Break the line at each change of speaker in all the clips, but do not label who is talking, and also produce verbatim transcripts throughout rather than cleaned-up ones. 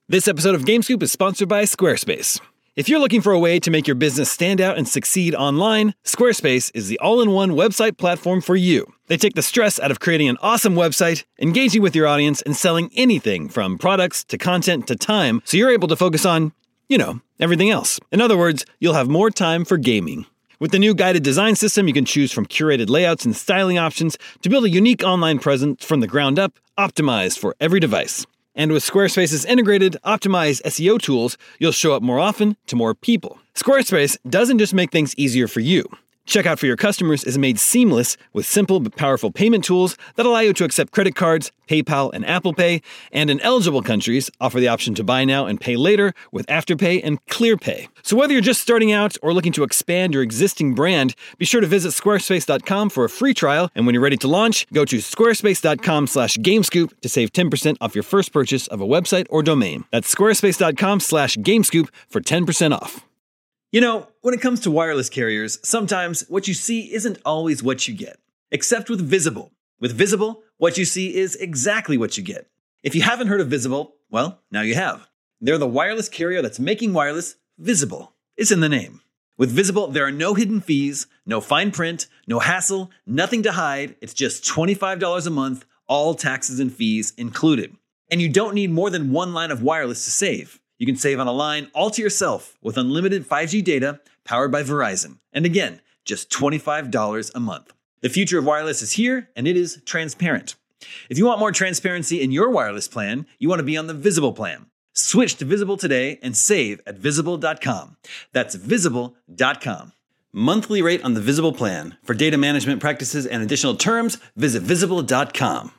This episode of GameScoop is sponsored by Squarespace. If you're looking for a way to make your business stand out and succeed online, Squarespace is the all-in-one website platform for you. They take the stress out of creating an awesome website, engaging with your audience, and selling anything from products to content to time, so you're able to focus on, you know, everything else. In other words, you'll have more time for gaming. With the new guided design system, you can choose from curated layouts and styling options to build a unique online presence from the ground up, optimized for every device. And with Squarespace's integrated, optimized S E O tools, you'll show up more often to more people. Squarespace doesn't just make things easier for you. Checkout for your customers is made seamless with simple but powerful payment tools that allow you to accept credit cards, PayPal, and Apple Pay, and in eligible countries, offer the option to buy now and pay later with Afterpay and ClearPay. So whether you're just starting out or looking to expand your existing brand, be sure to visit squarespace dot com for a free trial, and when you're ready to launch, go to squarespace dot com slash gamescoop to save ten percent off your first purchase of a website or domain. That's squarespace dot com slash gamescoop for ten percent off. You know, when it comes to wireless carriers, sometimes what you see isn't always what you get. Except with Visible. With Visible, what you see is exactly what you get. If you haven't heard of Visible, well, now you have. They're the wireless carrier that's making wireless visible. It's in the name. With Visible, there are no hidden fees, no fine print, no hassle, nothing to hide. It's just twenty-five dollars a month, all taxes and fees included. And you don't need more than one line of wireless to save. You can save on a line all to yourself with unlimited five G data powered by Verizon. And again, just twenty-five dollars a month. The future of wireless is here, and it is transparent. If you want more transparency in your wireless plan, you want to be on the Visible plan. Switch to Visible today and save at visible dot com. That's visible dot com. Monthly rate on the Visible plan. For data management practices and additional terms, visit visible dot com.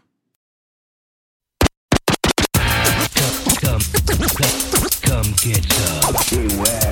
Come, come, come get some. Beware,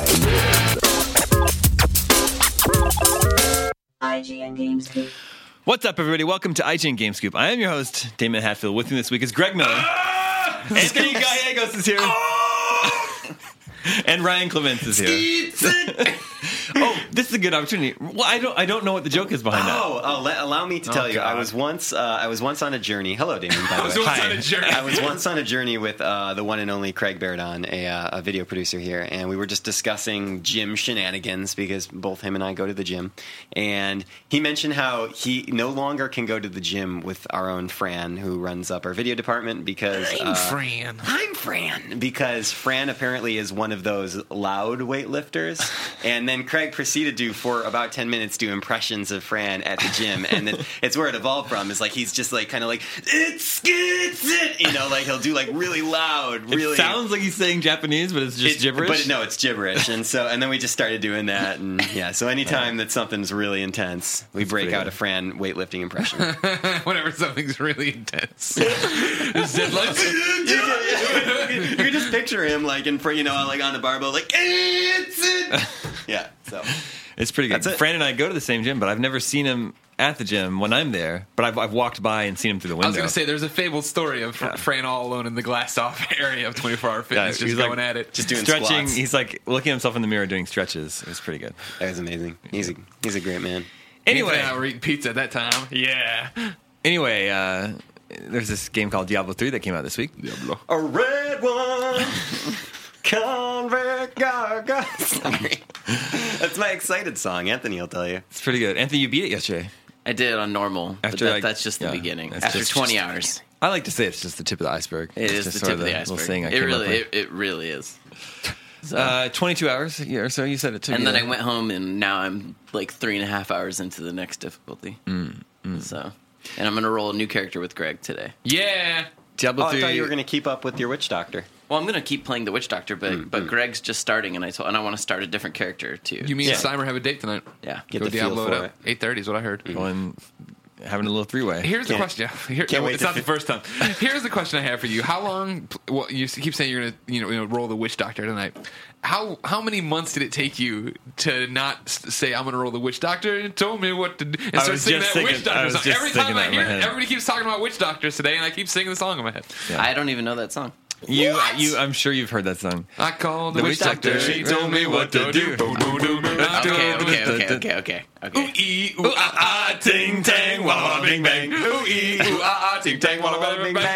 I G N GameScoop.
What's up, everybody? Welcome to I G N GameScoop. I am your host, Damon Hatfield. With me this week is Greg Miller. Ah! Anthony Gallegos is here. Oh! And Ryan Clements is here. Oh, this is a good opportunity. Well, I don't, I don't know what the joke is behind that.
Oh, oh let, allow me to tell oh, you.
God.
I was once, uh, I was once on a journey. Hello, Damon. By the
I was
way.
once
Hi.
on a journey.
I was once on a journey with uh, the one and only Craig Baradon, a, uh, a video producer here, and we were just discussing gym shenanigans because both him and I go to the gym. And he mentioned how he no longer can go to the gym with our own Fran, who runs up our video department, because
I'm
uh,
Fran.
I'm Fran because Fran apparently is one of those loud weightlifters, and then Craig proceeded to for about ten minutes do impressions of Fran at the gym, and then it's where it evolved from. Is like he's just like kind of like it's it's it, you know, like he'll do like really loud, really.
It sounds like he's saying Japanese, but it's just
it,
gibberish.
But no, it's gibberish, and so and then we just started doing that, and yeah. So anytime that something's really intense, we
That's
break out
good.
a Fran weightlifting impression.
Whenever something's really intense, Is it like,
you, can, you can just picture him like in front, you know, like on the barbell, like it's it. Yeah. So.
It's pretty good.
That's it.
Fran and I go to the same gym, but I've never seen him at the gym when I'm there. But I've, I've walked by and seen him through the window.
I was going to say, there's a fabled story of
Yeah.
Fran all alone in the glassed-off area of twenty-four hour Fitness,
Yeah,
just
he's
going
like-
at it.
Just doing
stretching.
squats.
He's like looking at himself in the mirror doing stretches. It was pretty good.
That was amazing. He's a he's a great man.
Anyway,
Anthony and I were eating pizza at that time. Yeah.
anyway, uh, there's this game called Diablo three that came out this week. Diablo.
A red one. Convict Gaga. Sorry. That's my excited song. Anthony will tell you.
It's pretty good. Anthony, you beat it yesterday.
I did it on normal,
After,
but that,
like-
that's just the
yeah,
beginning.
that's
After
just-
twenty
just-
hours,
I like to say it's just the tip of the iceberg.
it
It's
is
just
the
sort
tip of the
little
iceberg.
thing I
It
came up
really,
with.
it, it really is. So,
Uh, twenty-two hours or so. You said it took.
and
you
then I
there.
went home, and now I'm like three and a half hours into the next difficulty.
Mm,
So, and I'm gonna roll a new character with Greg today.
Yeah.
Diablo
Oh, I
three.
thought you were going to keep up with your witch doctor.
Well, I'm gonna keep playing the Witch Doctor, but
Mm,
but Greg's just starting, and I told, and I want to start a different character too.
You mean
Yeah.
Cymer have a date tonight?
yeah.
Get
Go
the feel
Diablo
for
it up.
it.
eight thirty is what I heard.
Going, having a little three-way.
Here's the
Can't-
question. Here,
can't wait
it's
to
not the
fi-
first time. Here's the question I have for you. How long? Well, you keep saying you're gonna, you know, you know, roll the Witch Doctor tonight. How how many months did it take you to not s- say I'm gonna roll the Witch Doctor and told me what to do and
I
start
was
singing that
just thinking-
Witch Doctor
I was
song?
just
Every
thinking
time I
that in my
hear it,
head.
everybody keeps talking about Witch Doctors today, and I keep singing the song in my head.
I don't even know that song.
You,
What?
you. I'm sure you've heard that song.
I called the,
The
Witch
Witch
Doctor.
Doctor.
She told me what to do.
do.
Okay, okay, okay, okay, okay, okay.
Ooh ee ooh ah ah ting tang walla walla bing bang. Ooh ee ooh ah ah ting tang walla walla bing bang.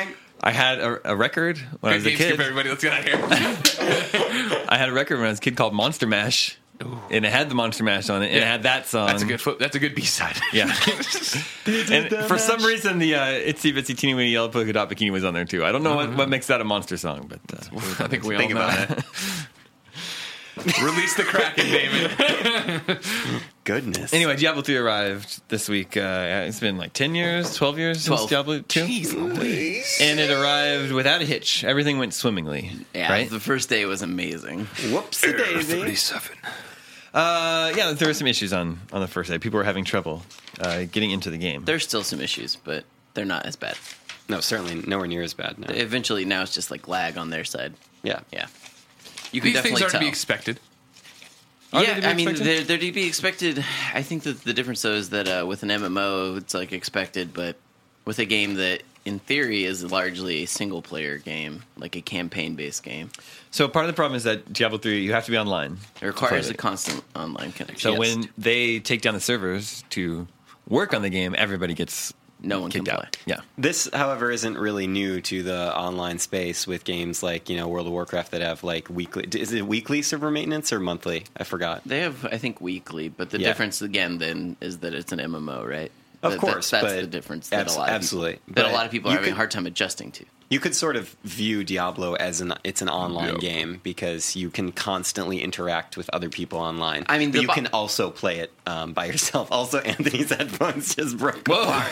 I had a, a record when I was a
Game
kid.
skip, everybody. Let's get out of here.
I had a record when I was a kid called Monster Mash, Ooh. and it had the Monster Mash on it, and
Yeah.
it had that song.
That's a good. Fo- that's a good B side.
Yeah. And for some reason, the uh, Itsy Bitsy Teeny Weeny Yellow Polka Dot Bikini was on there too. I don't know what, what makes that a monster song, but uh,
I think we
Think
all know
about
that. Release the Kraken, David.
Goodness.
Anyway, Diablo three arrived this week. Uh, it's been like ten years, twelve years since
twelve.
Diablo two. And it arrived without a hitch. Everything went swimmingly.
Yeah,
right?
the first day was amazing.
Whoopsie daisy.
thirty-seven.
Uh, yeah, there were some issues on, on the first day. People were having trouble uh, getting into the game.
There's still some issues, but they're not as bad.
No, certainly nowhere near as bad. No.
Eventually, now it's just like lag on their side.
Yeah.
Yeah, you can
These things
definitely
are to
tell.
be expected.
Are they
Yeah,
to be
I mean,
expected?
they're, they're to be expected. I think that the difference, though, is that uh, with an M M O, it's like expected, but with a game that, in theory, is largely a single-player game, like a campaign-based game,
So part of the problem is that Diablo three, you have to be online.
it requires
for
a
it.
constant online connection.
So
Yes.
when they take down the servers to work on the game, everybody gets
no one can
kicked
play.
out. Yeah.
This, however, isn't really new to the online space with games like, you know, World of Warcraft that have like weekly. Is it weekly server maintenance or monthly? I forgot.
They have, I think, weekly, but the
Yeah.
difference again then is that it's an M M O, right?
Of
That-
course,
that's, that's
but
the difference that
abs-
a lot of
absolutely.
people, that a
But
lot of people are
you
having
could-
a hard time adjusting to.
You could sort of view Diablo as an it's an online
Yep.
game because you can constantly interact with other people online.
I mean,
but
the
you
bo-
can also play it um, by yourself. Also, Anthony's headphones just broke
Whoa.
apart.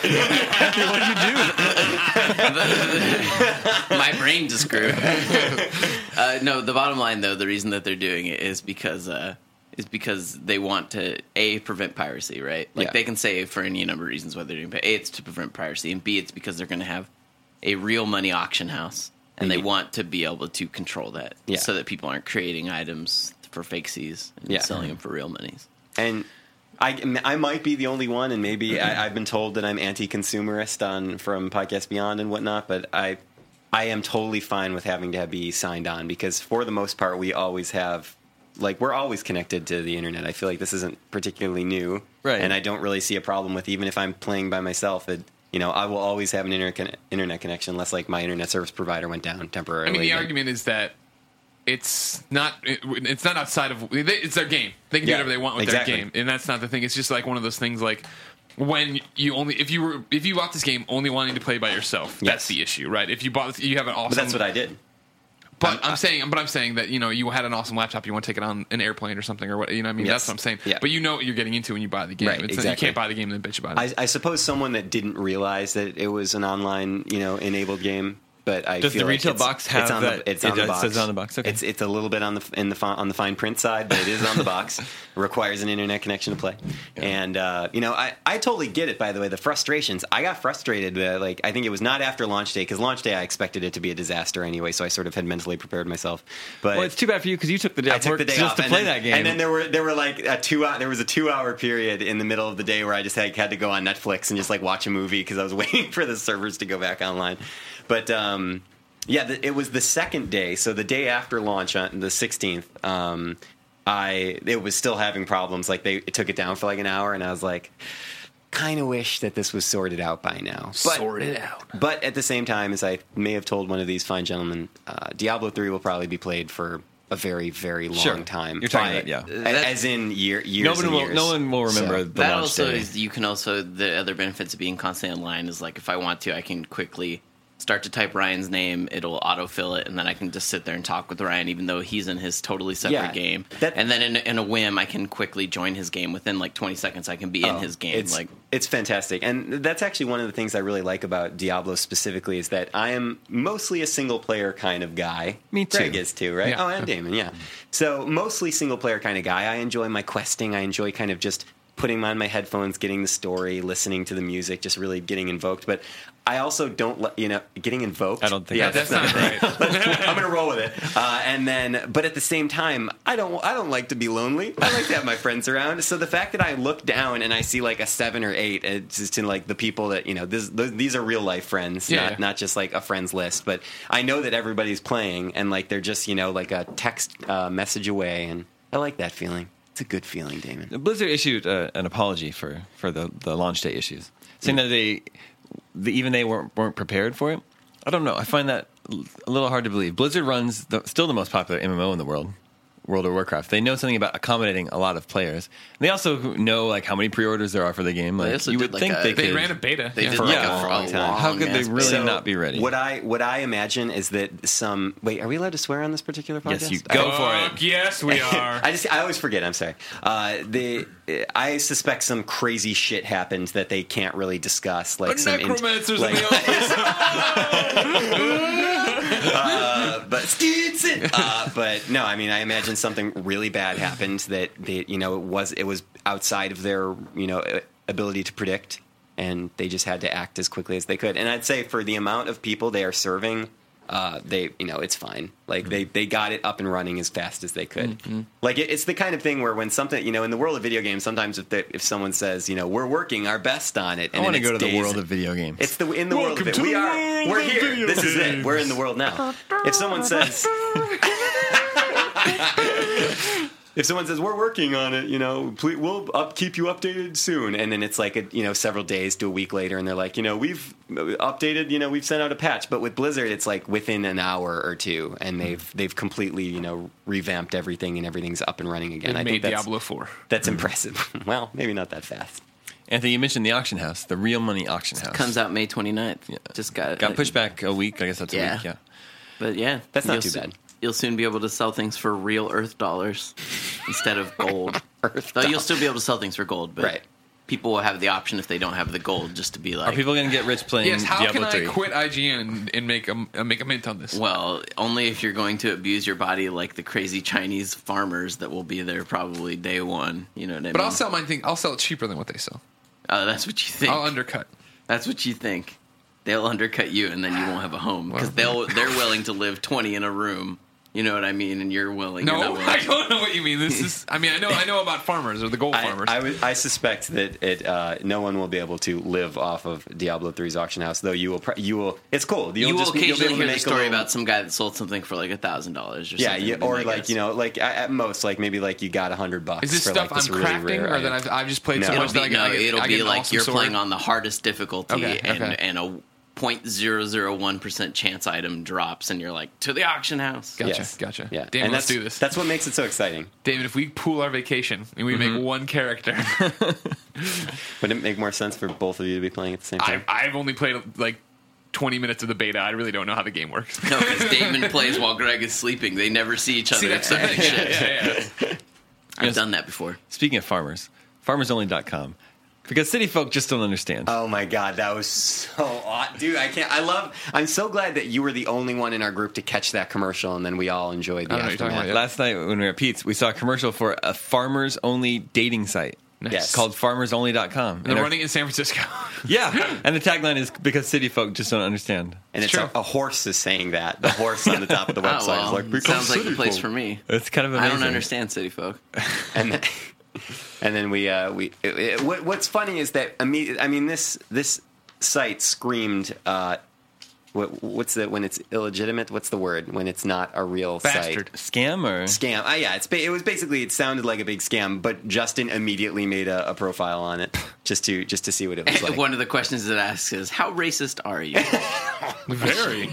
My brain just grew. uh, no, the bottom line, though, the reason that they're doing it is because uh, is because they want to a prevent piracy, right? Like
Yeah.
they can say for any number of reasons whether they're doing, but a it's to prevent piracy, and b it's because they're going to have a real money auction house, and they
Mhm.
want to be able to control that,
Yeah.
so that people aren't creating items for fakesies and
Yeah.
selling them for real monies.
And I, I might be the only one, and maybe I, I've been told that I'm anti-consumerist on from Podcast Beyond and whatnot. But I, I am totally fine with having to be signed on because for the most part, we always have, like, we're always connected to the internet. I feel like this isn't particularly new,
Right.
And I don't really see a problem with even if I'm playing by myself. It, you know, I will always have an internet internet connection unless like my internet service provider went down temporarily.
I mean, the
But-
argument is that it's not it, it's not outside of it's their game. They can do
Yeah,
whatever they want with
exactly.
their game, and that's not the thing. It's just like one of those things like when you only if you were if you bought this game only wanting to play by yourself, that's
Yes.
the issue, right? If you bought you have an awesome,
But that's what I did.
But I'm, saying, but I'm saying that you know you had an awesome laptop, you want to take it on an airplane or something or what you know. What I mean,
Yes.
that's what I'm saying.
Yeah.
But you know what you're getting into when you buy the game.
Right,
It's not-
exactly.
You can't buy the game and then bitch about it.
I, I suppose someone that didn't realize that it was an online, you know, enabled game. But I
Does
feel
the
like
retail
it's-
box have
it's on
that-
The, it's
it
on the
does-
box.
says on the box, okay.
It's it's a little bit on the in the fine, on the fine print side, but it is on the box. It requires an internet connection to play. And uh, you know, I, I totally get it. By the way, the frustrations. I got frustrated. Uh, like I think it was not after launch day because launch day I expected it to be a disaster anyway. So I sort of had mentally prepared myself. But
Well, it's too bad for you because you took the day
I
off
took
work
the day
just
off
to
and
play
then,
that game.
and then there were there were like a two hour, there was a two hour period in the middle of the day where I just had, had to go on Netflix and just like watch a movie because I was waiting for the servers to go back online. But um, yeah, the, it was the second day, so the day after launch on the sixteenth. Um, I it was still having problems. Like they it took it down for like an hour, and I was like, kind of wish that this was sorted out by now. But,
Sort it out.
But at the same time, as I may have told one of these fine gentlemen, uh, Diablo three will probably be played for a very, very long
Sure.
time.
You're talking
By-
about- yeah.
a- as in year, years.
no one
and
will.
years.
No one will remember
So-
the
That
launch
also
day.
is, you can also, the other benefits of being constantly online is like if I want to, I can quickly start to type Ryan's name, it'll autofill it, and then I can just sit there and talk with Ryan, even though he's in his totally separate
Yeah,
game.
that-
and then in, in a whim, I can quickly join his game within like twenty seconds. I can be in
Oh,
his game.
It's,
Like
it's fantastic, and that's actually one of the things I really like about Diablo specifically is that I am mostly a single player kind of guy.
Me too.
Greg is too, right?
Yeah.
Oh, and Damon, yeah. So mostly single player kind of guy. I enjoy my questing. I enjoy kind of just putting on my headphones, getting the story, listening to the music, just really getting invoked. But I also don't, let you know, getting invoked.
I don't think
Yeah,
that's-
that's,
that's
not
not
right.
right.
I'm gonna roll with it. Uh, and then, but at the same time, I don't. I don't like to be lonely. I like to have my friends around. So the fact that I look down and I see like a seven or eight, it's just in like the people that you know. This, th these are real life friends,
Yeah.
not not just like a friends list. But I know that everybody's playing, and like they're just you know like a text uh, message away, and I like that feeling. It's a good feeling, Damon.
Blizzard issued uh, an apology for, for the, the launch day issues, saying that they, the, even they weren't weren't prepared for it. I don't know. I find that a little hard to believe. Blizzard runs the, still the most popular M M O in the world, World of Warcraft. They know something about accommodating a lot of players. And they also know like how many pre-orders there are for the game. Like,
They also
you
did,
would
like,
think
a-
they
They
could.
ran a beta.
They
yeah.
did
For
like
a
a,
long
a
time.
long
How could they
ass
really
beta.
not be ready?
What I what I imagine is that some. Wait, are we allowed to swear on this particular podcast?
Yes, you go for
Fuck
it.
yes, we are.
I just I always forget. I'm sorry. Uh, the I suspect some crazy shit happened that they can't really discuss. Like
The
some int-
necromancers
like-
in the office.
uh, but Stinson. Uh, but no, I mean, I imagine something really bad happened that they, you know, it was it was outside of their, you know, ability to predict, and they just had to act as quickly as they could. And I'd say for the amount of people they are serving, uh, they, you know, it's fine. Like they, they got it up and running as fast as they could.
Mm-hmm.
Like it, it's the kind of thing where when something, you know, in the world of video games, sometimes if they, if someone says, you know, we're working our best on it,
I
and
want to
then
go to
it's
the
days-
world of video games.
It's the in the world of
Welcome
it.
to
We
the
are.
world
We're
of
here.
video
This is it.
games.
We're in the world now. If someone says, if someone says we're working on it, you know, please, we'll up, keep you updated soon, and then it's like a, you know, several days to a week later, and they're like, you know, we've updated, you know, we've sent out a patch, but with Blizzard, it's like within an hour or two, and they've they've completely, you know, revamped everything, and everything's up and running again.
They
I
made
think that's
Diablo four.
that's impressive. Well, maybe not that fast.
Anthony, you mentioned the auction house, the Real Money Auction House.
Comes out May twenty-ninth.
Yeah.
Just got
Got pushed back a week. I guess that's a
Yeah.
week. Yeah.
But yeah,
That's not
you'll
too
soo-
bad.
You'll soon be able to sell things for real Earth dollars instead of gold.
Earth
Though you'll
dollars.
still be able to sell things for gold, but
Right.
people will have the option if they don't have the gold just to be like,
Are people going to get rich playing
Yes, how
Diablo
can
three?
I quit I G N and, and make a uh, make a mint on this?
well, only if you're going to abuse your body like the crazy Chinese farmers that will be there probably day one. You know what I
But
mean?
I'll sell my thing. I'll sell it cheaper than what they sell.
Oh, that's what you think.
I'll undercut.
That's what you think. They'll undercut you, and then you won't have a home because they'll they're willing to live twenty in a room. You know what I mean? And you're willing. you're not
No,
willing.
I don't know what you mean. This is. I mean, I know. I know about farmers or the gold farmers.
I, I, would, I suspect that it, uh, no one will be able to live off of Diablo three's auction house, though you will. Pr- you will. It's cool. You'll
You will
just, you'll be
occasionally
able to
hear the
make a
story
little-
about some guy that sold something for like a thousand dollars or
Yeah,
something.
you,
and
or
I
like
guess-
you know, like at at most, like maybe like you got a hundred bucks.
is this
for
stuff
like this
I'm
really
crafting,
rare
or
item.
that I've, I've just played
No.
so
It'll
much
be,
that I,
no,
I,
it'll
I
be
get an
like
awesome
you're
sword?
playing on the hardest difficulty,
Okay,
and
okay.
and a point zero zero one percent chance item drops, and you're like to the auction house.
Gotcha,
Yes.
gotcha.
Yeah,
Damn,
and
let's
that's,
do this.
That's what makes it so exciting.
David, if we pool our vacation and we
Mm-hmm.
make one character,
Wouldn't it make more sense for both of you to be playing at the same
I,
time?
I've only played like twenty minutes of the beta. I really don't know how the game works.
No, because Damon plays while Greg is sleeping. They never see each other
See,
except
that's-
in shit.
yeah, yeah.
I've
Yes.
done that before.
Speaking of farmers, farmers only dot com. Because city folk just don't understand.
Oh my god, that was so odd, dude! I can't. I love. I'm so glad that you were the only one in our group to catch that commercial, and then we all enjoyed the
I don't know what you're talking
aftermath.
about, yeah.
Last night when we were at Pete's, we saw a commercial for a farmers only dating site.
Nice.
Yes.
Called farmers only dot com.
They're running in San Francisco.
Yeah. And the tagline is because city folk just don't understand.
And it's
True.
a, a horse is saying that. The horse on the top of the website
Oh, well,
is like, because
sounds like the
city
place
folk.
for me.
It's kind of amazing.
I don't understand city folk.
And then, and then we uh, we. It, it, what, what's funny is that imme- I mean this this site screamed. Uh, what, what's the when it's illegitimate? What's the word when it's not a real
Bastard.
site?
Scam or
Scam. Uh, yeah, it's ba- it was basically it sounded like a big scam, but Justin immediately made a, a profile on it just to just to see what it was like.
One of the questions it asks is, "How racist are you?"
Very.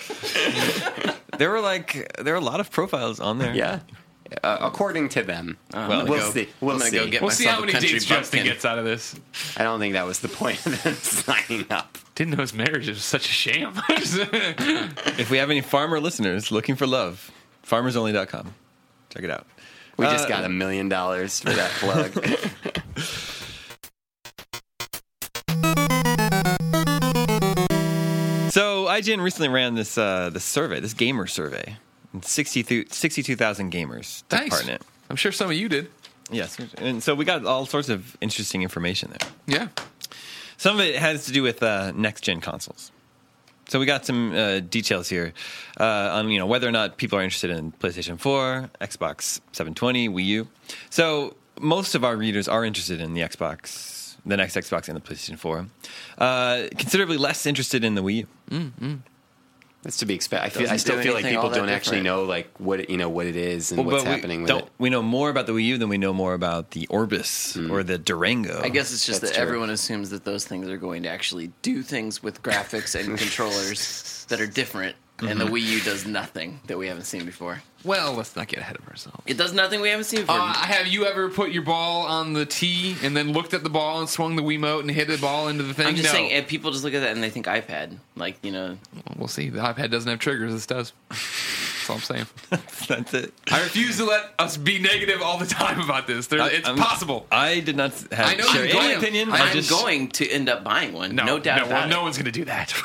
there were like there were a lot of profiles on there.
Yeah, uh, according to them.
I'm
Well,
gonna
we'll
go-
see. We'll
I'm gonna
see.
go get
We'll see
myself
how
a
many
country
dates Justin
bumpkin.
gets out of this.
I don't think that was the point of them signing up.
Didn't know his marriage was such a sham.
If we have any farmer listeners looking for love, farmers only dot com. Check it out.
We
Uh,
just got a million dollars for that plug.
So I G N recently ran this uh, this survey, this gamer survey. And sixty-two thousand gamers took
Nice.
part in it.
I'm sure some of you did.
Yes. And so we got all sorts of interesting information there.
Yeah.
Some of it has to do with uh, next-gen consoles. So we got some uh, details here uh, on you know whether or not people are interested in PlayStation four, Xbox seven twenty, Wii U. So most of our readers are interested in the Xbox, the next Xbox, and the PlayStation four. Uh, considerably less interested in the Wii U.
That's to be expected. I feel. I
Doesn't
still
do
feel like
anything
people
all that
don't actually
different.
know like what it, you know what it is and
Well,
what's
but we
happening with
don't.
it.
We know more about the Wii U than we know more about the Orbis or the Durango.
I guess it's just
That's
that
true.
everyone assumes that those things are going to actually do things with graphics and controllers that are different, and the Wii U does nothing that we haven't seen before.
Well, let's not get ahead of ourselves.
It does nothing we haven't seen before.
Uh, have you ever put your ball on the tee and then looked at the ball and swung the Wiimote and hit the ball into the thing?
I'm just
no.
saying, if people just look at that and they think iPad. Like, you know,
We'll see. The iPad doesn't have triggers. This does. That's all I'm saying.
That's it.
I refuse to let us be negative all the time about this. There,
I-
it's
I'm-
possible.
I did not have
I know
share
you're
any
going-
opinion.
I
I
I'm
just,
going to end up buying one. No, doubt
no,
about
well,
it.
no one's going to do that.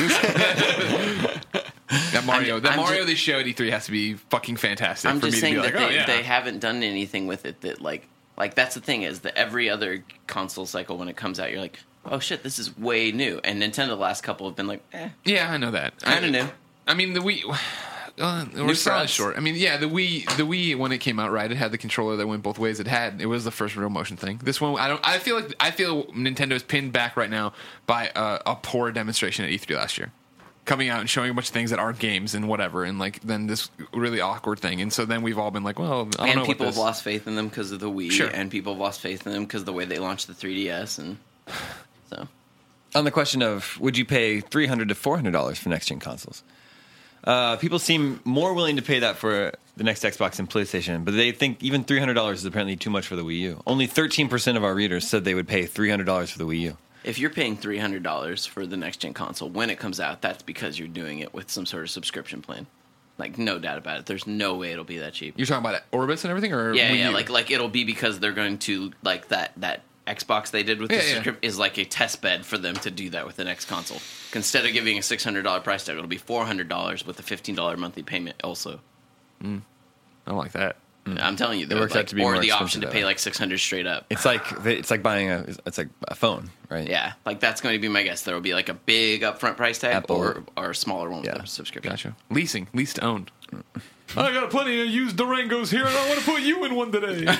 that Mario,
I'm-
that
I'm
Mario
ju-
they showed at E three has to be fucking fantastic
I'm
for
just
me
saying
to be
that
like,
they,
oh yeah.
they haven't done anything with it that, like, like that's the thing is that every other console cycle when it comes out, you're like, oh shit, this is way new. And Nintendo the last couple have been like, eh,
Yeah, I know that.
Kinda
I-
new.
I mean, the Wii. Uh, we're
New
selling
props.
short. I mean, yeah, the Wii, the Wii when it came out, right? It had the controller that went both ways. It had. It was the first real motion thing. This one, I don't. I feel like I feel Nintendo's pinned back right now by a, a poor demonstration at E three last year, coming out and showing a bunch of things that aren't games and whatever, and like then this really awkward thing. And so then we've all been like, well, I don't
and
know
people
what
have
this.
lost faith in them because of the Wii,
Sure.
and people have lost faith in them because of the way they launched the three D S, and so
on the question of would you pay three hundred to four hundred dollars for next gen consoles? Uh, people seem more willing to pay that for the next Xbox and PlayStation, but they think even three hundred dollars is apparently too much for the Wii U. Only thirteen percent of our readers said they would pay three hundred dollars for the Wii U.
if you're paying three hundred dollars for the next gen console when it comes out, that's because you're doing it with some sort of subscription plan. Like, no doubt about it. There's no way it'll be that cheap.
You're talking about Orbis and everything, or
Yeah,
Wii
yeah,
U?
like like it'll be because they're going to like that that Xbox they did with
Yeah,
the
yeah.
subscription is like a test bed for them to do that with the next console. Instead of giving a six hundred dollar price tag, it'll be four hundred dollars with a fifteen dollar monthly payment. Also,
I don't like that.
I'm telling you, though,
works
like,
out to be
or
more
the option
expensive
to
that
pay
way.
like six hundred straight up.
It's like it's like buying a it's like a phone, right?
Yeah, like that's going to be my guess. There will be like a big upfront price tag,
Apple.
or or a smaller one with
Yeah.
a subscription.
Gotcha. Leasing, lease to own. I got plenty of used Durangos here, and I want to put you in one today.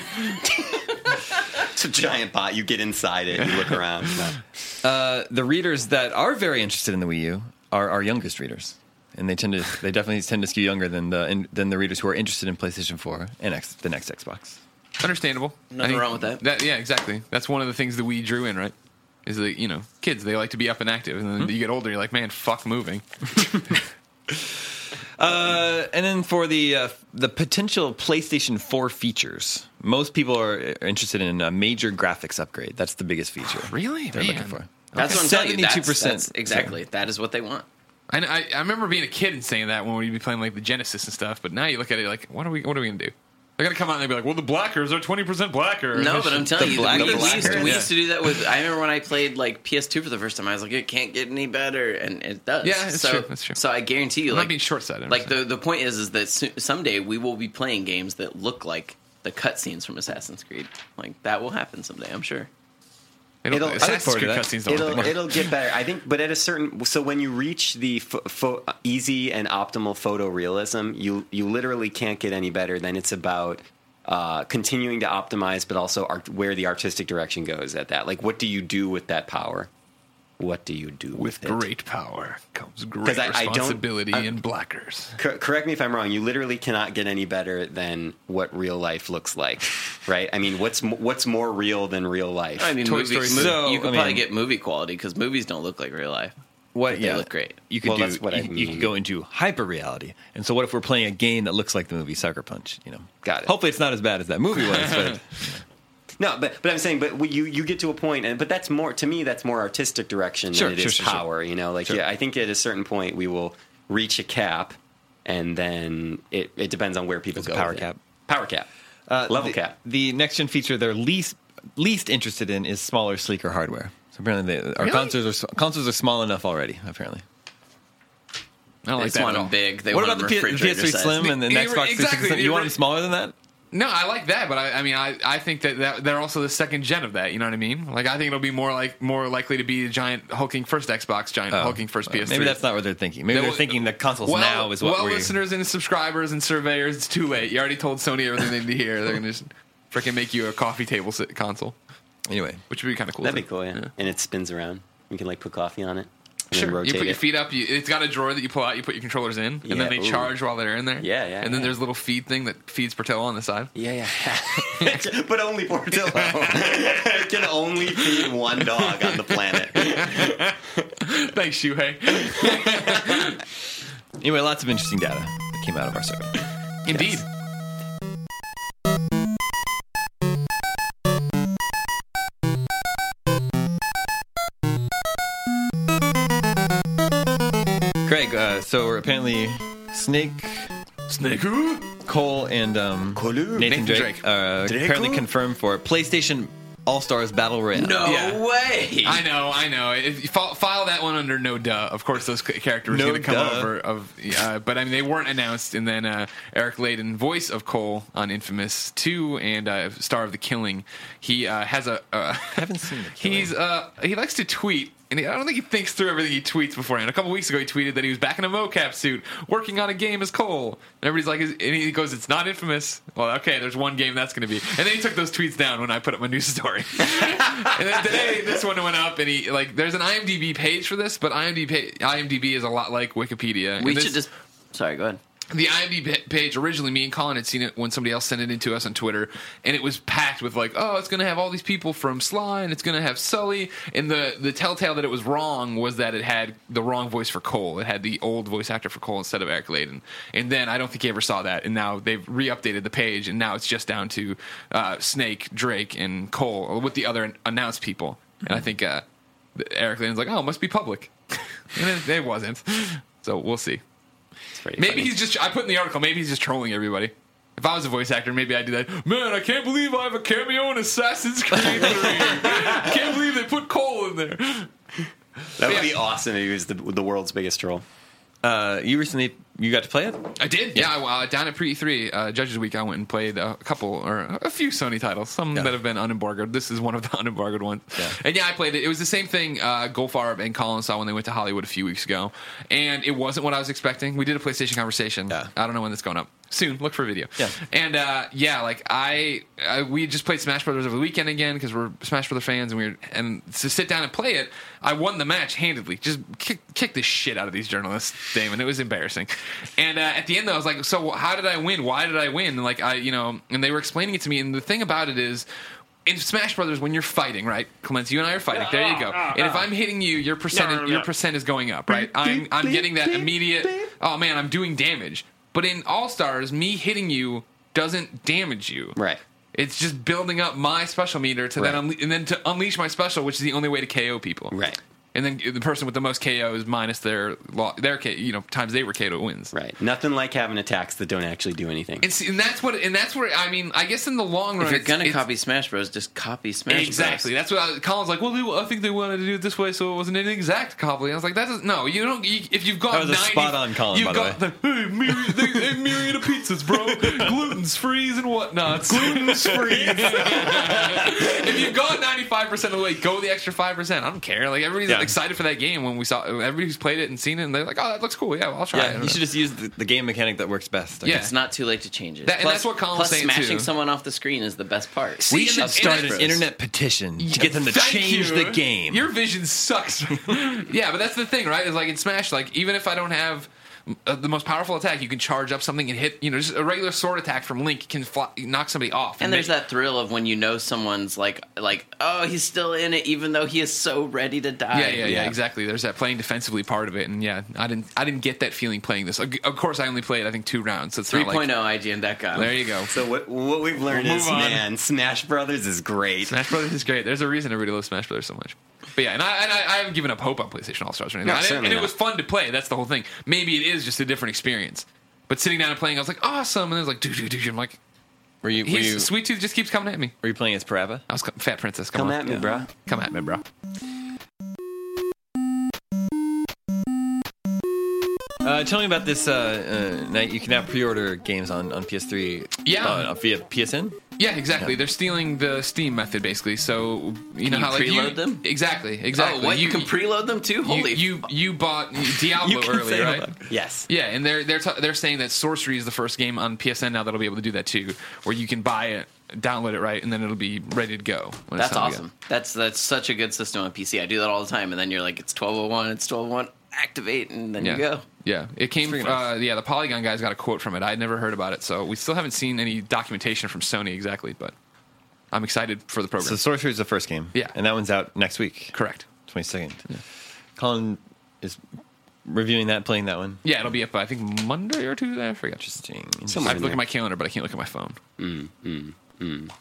It's a giant pot. You get inside it. You look around.
Uh, the readers that are very interested in the Wii U are our youngest readers, and they tend to they definitely tend to skew younger than the in, than the readers who are interested in PlayStation four and X, the next Xbox.
Understandable.
Nothing
I think
wrong with that.
Yeah, exactly. That's one of the things that we drew in, right? Is that, you know, kids, they like to be up and active, and then you get older, you're like, man, fuck moving.
Uh, and then for the uh, the potential PlayStation four features, most people are interested in a major graphics upgrade. That's the biggest feature.
Really?
They're
Man.
looking for.
That's what I'm telling you. That's-
seventy-two percent.
that's exactly. That is what they want.
I, I, I remember being a kid and saying that when we'd be playing like the Genesis and stuff, but now you look at it like, what are we what are we going to do? They're going to come out and they'll be like, well, the blackers are twenty percent blacker.
No, but I'm telling
The
you,
black-
we,
the
we used to,
blacker,
we
yeah.
used to do that with. I remember when I played like P S two for the first time. I was like, it can't get any better, and it does.
Yeah, it's
so,
true, that's true.
So I guarantee you,
I'm
like
not being short-sighted. I'm
Like
saying.
the the point is, is that so, someday we will be playing games that look like the cutscenes from Assassin's Creed. Like that will happen someday, I'm sure.
It'll,
it'll- I look
Assassin's
forward to
Creed
that.
cutscenes don't
It'll
look like-
it'll get better, I think. But at a certain, so when you reach the fo- fo- easy and optimal photorealism, you you literally can't get any better. Then it's about uh, continuing to optimize, but also art, where the artistic direction goes at that. Like, what do you do with that power? What do you do with,
With
it?
great power comes great
'Cause I- I don't-
responsibility
I-
and blackers.
Cor- correct me if I'm wrong. You literally cannot get any better than what real life looks like, right? I mean, what's m- what's more real than real life?
I mean,
Toy
movie,
Story
mo-
So,
you could
I
probably
mean-
get movie quality because movies don't look like real life.
What?
They
Yeah,
look great.
You could
Well,
do.
that's what I
you, you
mean.
could go into hyper reality. And so, what if we're playing a game that looks like the movie Sucker Punch? You know,
Got it.
Hopefully, it's not as bad as that movie was. But
No, but but I'm saying, but we- you you get to a point, and but that's more to me. That's more artistic direction
Sure,
than it
sure,
is
sure, sure.
power. You know, like
Sure.
yeah, I think at a certain point we will reach a cap, and then it, it depends on where people
It's a
go.
power
with it.
cap.
Power cap,
uh,
level
the,
cap.
The next gen feature they're least least interested in is smaller, sleeker hardware. So apparently, they, our
Really?
consoles are s- consoles are small enough already. Apparently,
I don't
They
like
just
that
want
at
them
all.
big. They
what
want
about the
them
P- the P S three
refrigerator
Slim
size.
and the
Yeah,
Xbox
exactly.
three sixty? You want them smaller than that?
No, I like that, but I, I mean, I, I think that, that they're also the second gen of that. You know what I mean? Like, I think it'll be more like more likely to be a giant hulking first Xbox, giant
Oh,
hulking first P S three.
Maybe that's not what they're thinking. Maybe
That
they're
was-
thinking the consoles
well,
now is what
well,
we're.
listeners and subscribers and surveyors, it's too late. You already told Sony everything they need to hear. They're gonna just freaking make you a coffee table sit console,
Anyway,
which would be kind of cool.
That'd be
too.
cool, yeah. And it spins around. You can like put coffee on it. and
Sure.
then
You
rotate
put your
it.
feet up. You, it's got a drawer that you pull out. You put your controllers in, and
Yeah,
then they
ooh.
charge while they're in there.
Yeah, yeah,
And then
yeah.
there's a little feed thing that feeds Portillo on the side.
Yeah, yeah. But only Portillo. It can only feed one dog on the planet.
Thanks, Shuhei.
Anyway, lots of interesting data that came out of our survey.
Indeed.
Craig, uh, so we're apparently Snake,
Snake.
Cole, and um,
Colu.
Nathan,
Nathan
Drake,
Drake.
are
Draco?
apparently confirmed for PlayStation All-Stars Battle Royale.
No
Yeah.
way.
I know, I know. If you file, file that one under no duh. Of course, those c- characters
No
are going to come
duh.
over. Of, uh, but I mean, they weren't announced. And then uh, Eric Layden, voice of Cole on Infamous two and uh, star of The Killing, he uh, has a. Uh,
I haven't seen The Killing.
He's uh, he likes to tweet. And he, I don't think he thinks through everything he tweets beforehand. A couple weeks ago, he tweeted that he was back in a mocap suit, working on a game as Cole. And everybody's like, is- and he goes, "It's not Infamous." Well, okay, there's one game that's going to be. And then he took those tweets down when I put up my news story. And then today, this one went up, and he like, there's an IMDb page for this, but IMDb IMDb is a lot like Wikipedia.
We
And this-
should just. Sorry, go ahead.
the IMDb page, originally me and Colin had seen it when somebody else sent it in to us on Twitter, and it was packed with like, oh, it's going to have all these people from Sly, and it's going to have Sully, and the, the telltale that it was wrong was that it had the wrong voice for Cole. It had the old voice actor for Cole instead of Eric Layden. And then I don't think he ever saw that, and now they've re-updated the page, and now it's just down to uh, Snake, Drake, and Cole, with the other announced people. And I think uh, Eric Layden's like, oh, it must be public. And it, it wasn't. So we'll see. Maybe
funny.
he's just. I put in the article. Maybe he's just trolling everybody. If I was a voice actor, maybe I'd do that. Man, I can't believe I have a cameo in Assassin's Creed three. I can't believe they put Cole in there.
That would
Yeah.
be awesome if he was the, the world's biggest troll.
Uh, you recently you got to play it?
I did, yeah. Uh, down at Pre E three, uh, Judges Week, I went and played a couple or a few Sony titles, some
Yeah.
that have been unembargoed. This is one of the unembargoed ones.
Yeah.
And yeah, I played it. It was the same thing uh, Goldfarb and Colin saw when they went to Hollywood a few weeks ago, and it wasn't what I was expecting. We did a PlayStation conversation.
Yeah.
I don't know when that's going up. Soon, look for a video.
Yeah.
And uh, yeah, like I, I, we just played Smash Brothers over the weekend again because we're Smash Brothers fans, and we were, and to sit down and play it, I won the match handedly. Just kick, kick the shit out of these journalists, Damon. It was embarrassing. And uh, at the end, though, I was like, so how did I win? Why did I win? And like I, you know, and they were explaining it to me. And the thing about it is, in Smash Brothers, when you're fighting, right, Clements, you and I are fighting. There you go. And if I'm hitting you, your percent, your percent is going up, right? I'm, I'm getting that immediate. Oh man, I'm doing damage. But in All Stars, me hitting you doesn't damage you.
Right.
It's just building up my special meter to
Right.
then unle- and then to unleash my special, which is the only way to K O people.
Right.
And then the person with the most K Os minus their lo- their K, you know times they were K O wins.
Right. Nothing like having attacks that don't actually do anything.
And, see, and that's what and that's where I mean I guess in the long run
If you're
it's-
gonna
it's-
copy Smash Bros, just copy Smash
Exactly.
Bros.
That's what I, Colin's like. Well, they, I think they wanted to do it this way, so it wasn't an exact copy. I was like, that is no. You don't. You, if you've got
That was a
ninety,
spot-on Colin,
you've
by the
got the, hey, myriad, they, they myriad of pizzas, bro. Gluten's freeze and whatnot. Gluten's freeze. If you've gone ninety-five percent of the way, go the extra five percent. I don't care. Like everybody's
Yeah.
excited for that game when we saw everybody who's played it and seen it, and they're like, oh, that looks cool. Yeah, well, I'll try it.
Yeah, you should just use the, the game mechanic that works best. I
Yeah.
guess.
It's not too late to change it.
That- and
plus,
that's what Colin's
plus
saying,
smashing
too.
someone off the screen is the best part.
See,
We
and
should
it's-
start
and
an
it's-
internet petition to get them to
Thank
change
you.
the game.
Your vision sucks. Yeah, but that's the thing, right? Is like in Smash, like even if I don't have uh, the most powerful attack, you can charge up something and hit. You know, just a regular sword attack from Link can fly, knock somebody off.
And there's
make-
that thrill of when you know someone's like, like, oh, he's still in it, even though he is so ready to die.
Yeah, yeah, yeah, exactly. There's that playing defensively part of it, and yeah, I didn't, I didn't get that feeling playing this. Of of course, I only played, I think, two rounds. So it's
three
not
point
like,
oh I G N dot com.
there you go.
So what what we've learned
We'll
is,
move on.
man, Smash Brothers is great.
Smash Brothers is great. There's a reason everybody loves Smash Brothers so much. But yeah, and I, and I, I haven't given up hope on PlayStation All Stars or anything.
No,
I didn't-
certainly
and it
not.
was fun to play. That's the whole thing. Maybe it is just a different experience. But sitting down and playing, I was like, awesome. And then it was like, dude, dude, dude. I'm like,
Were you were
he's,
you,
Sweet Tooth just keeps coming at me.
were you playing as Parava?
I was co- Fat Princess. Come,
Come
on.
at me,
Yeah.
bro.
Come at me, bro.
Uh, tell me about this uh, uh, night. You can now pre-order games on, on P S three.
Yeah.
uh, via P S N.
Yeah, exactly. They're stealing the Steam method, basically. So you know
you
how like
preload
you,
them?
Exactly, exactly.
Oh, what? You, can preload them too?
you,
Holy
you you bought Diablo
You can
early,
say
right?
that.
Yes.
Yeah, and they're they're t- they're saying that Sorcery is the first game on P S N now that'll be able to do that too, where you can buy it download it right, and then it'll be ready to go. When
That's
it's time to
awesome. That's that's such a good system on P C. I do that all the time, and then you're like, it's twelve oh one, it's twelve oh one, activate, and then
Yeah.
you go.
Yeah, it came.
Pretty
Uh,
nice.
yeah, the Polygon guys got a quote from it. I had never heard about it, so we still haven't seen any documentation from Sony exactly. But I'm excited for the program.
So Sorcery is the first game.
Yeah.
And that one's out next week.
Correct.
twenty-second. Colin is reviewing that, playing that one.
Yeah, it'll be up. I think Monday or Tuesday. I forget.
Interesting.
I
Somewhere
have
in
to look
there.
at my calendar, but I can't look at my phone.
Mm, mm, mm.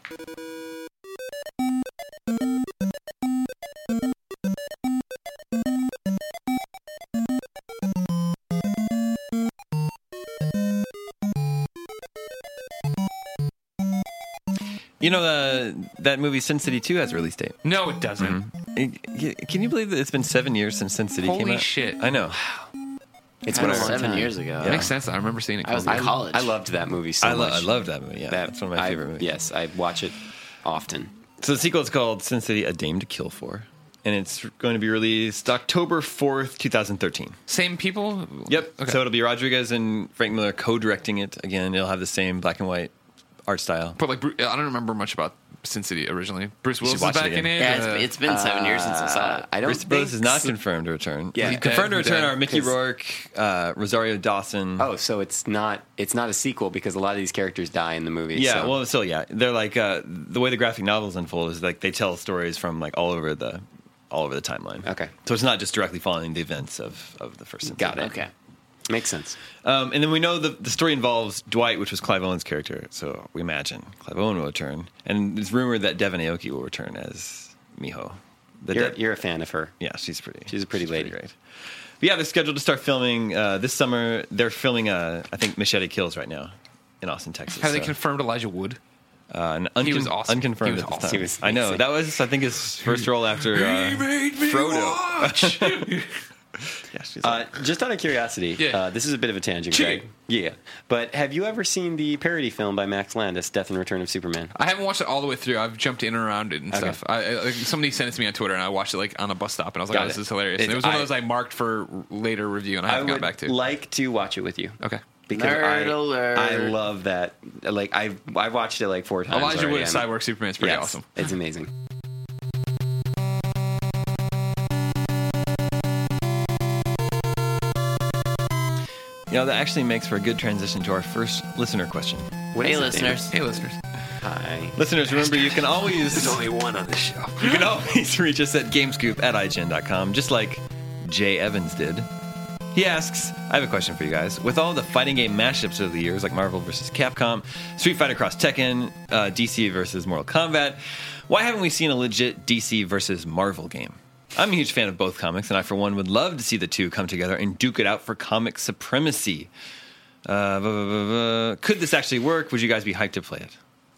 You know, uh, that movie Sin City two has a release date.
No, it doesn't.
It- Can you believe that it's been seven years since Sin City came
Holy
out?
shit.
I know.
It's
That
been a
was
long
seven
time.
years ago.
That makes sense. I remember seeing it.
I was
called-
in college.
I loved that movie so
I, lo-
much.
I love that movie. Yeah,
that.
that's one of my
I-
favorite movies.
Yes, I watch it often.
So the sequel is called Sin City: A Dame to Kill For, and it's going to be released October fourth, twenty thirteen.
Same people.
Yep.
Okay.
So it'll be Rodriguez and Frank Miller co-directing it. Again, it'll have the same black and white art style.
But like, Bru- I don't remember much about Sin City originally. Bruce Willis is
watch it
back in
again.
it.
Yeah, it's,
uh,
it's been seven years since I saw it.
I don't
Bruce
think
Willis is not
so.
confirmed to return.
Yeah.
He's
confirmed to
dead,
return
dead.
are Mickey
'Cause-
Rourke, uh, Rosario Dawson.
Oh, so it's not it's not a sequel because a lot of these characters die in the movie.
Yeah,
so.
well, so yeah, they're like uh, the way the graphic novels unfold is like they tell stories from like all over the all over the timeline.
Okay.
so it's not just directly following the events of, of the first.
Got it.
Okay.
Makes sense.
Um, and then we know the the story involves Dwight, which was Clive Owen's character. So we imagine Clive Owen will return, and it's rumored that Devon Aoki will return as Miho. The
You're,
de-
you're a fan of her.
yeah, she's pretty.
She's a pretty lady.
great. But yeah, they're scheduled to start filming uh, this summer. They're filming, uh, I think, Machete Kills right now in Austin, Texas.
Have they
so-
confirmed Elijah Wood?
Uh, an
He
uncon-
was awesome.
Unconfirmed
He was
at this
awesome.
time.
He was
I know
amazing.
that was, I think, his first role after uh, Frodo. Yeah, she's
Uh, just out of curiosity,
Yeah.
uh, this is a bit of a tangent,
Cheating.
Greg. Yeah. But have you ever seen the parody film by Max Landis, Death and Return of Superman?
I haven't watched it all the way through. I've jumped in and around it and
Okay.
stuff. I, I, like, somebody sent it to me on Twitter, and I watched it like on a bus stop, and I was like,
Got
"Oh, this
it.
is hilarious." And
It-
it was one of
I-
those I marked for later review, and I
I
haven't
would
got back to.
like to watch it with you.
Okay.
Because
Nerd
I,
alert.
I love that. Like, I've, I've watched it like four times.
Elijah
already.
Wood as
I'm-
Cyborg Superman is pretty
yes,
awesome.
It's amazing.
You know, that actually makes for a good transition to our first listener question.
What
Hey,
is it,
listeners.
Hey, listeners.
David? Hi.
Listeners, remember you can always
only one on the show.
you can always reach us at gamescoop at i g n dot com, just like Jay Evans did. He asks, I have a question for you guys. With all the fighting game mashups over the years, like Marvel versus Capcom, Street Fighter Cross Tekken, uh, D C versus Mortal Kombat, why haven't we seen a legit D C versus Marvel game? I'm a huge fan of both comics, and I, for one, would love to see the two come together and duke it out for comic supremacy. Uh, blah, blah, blah, blah. Could this actually work? Would you guys be hyped to play it?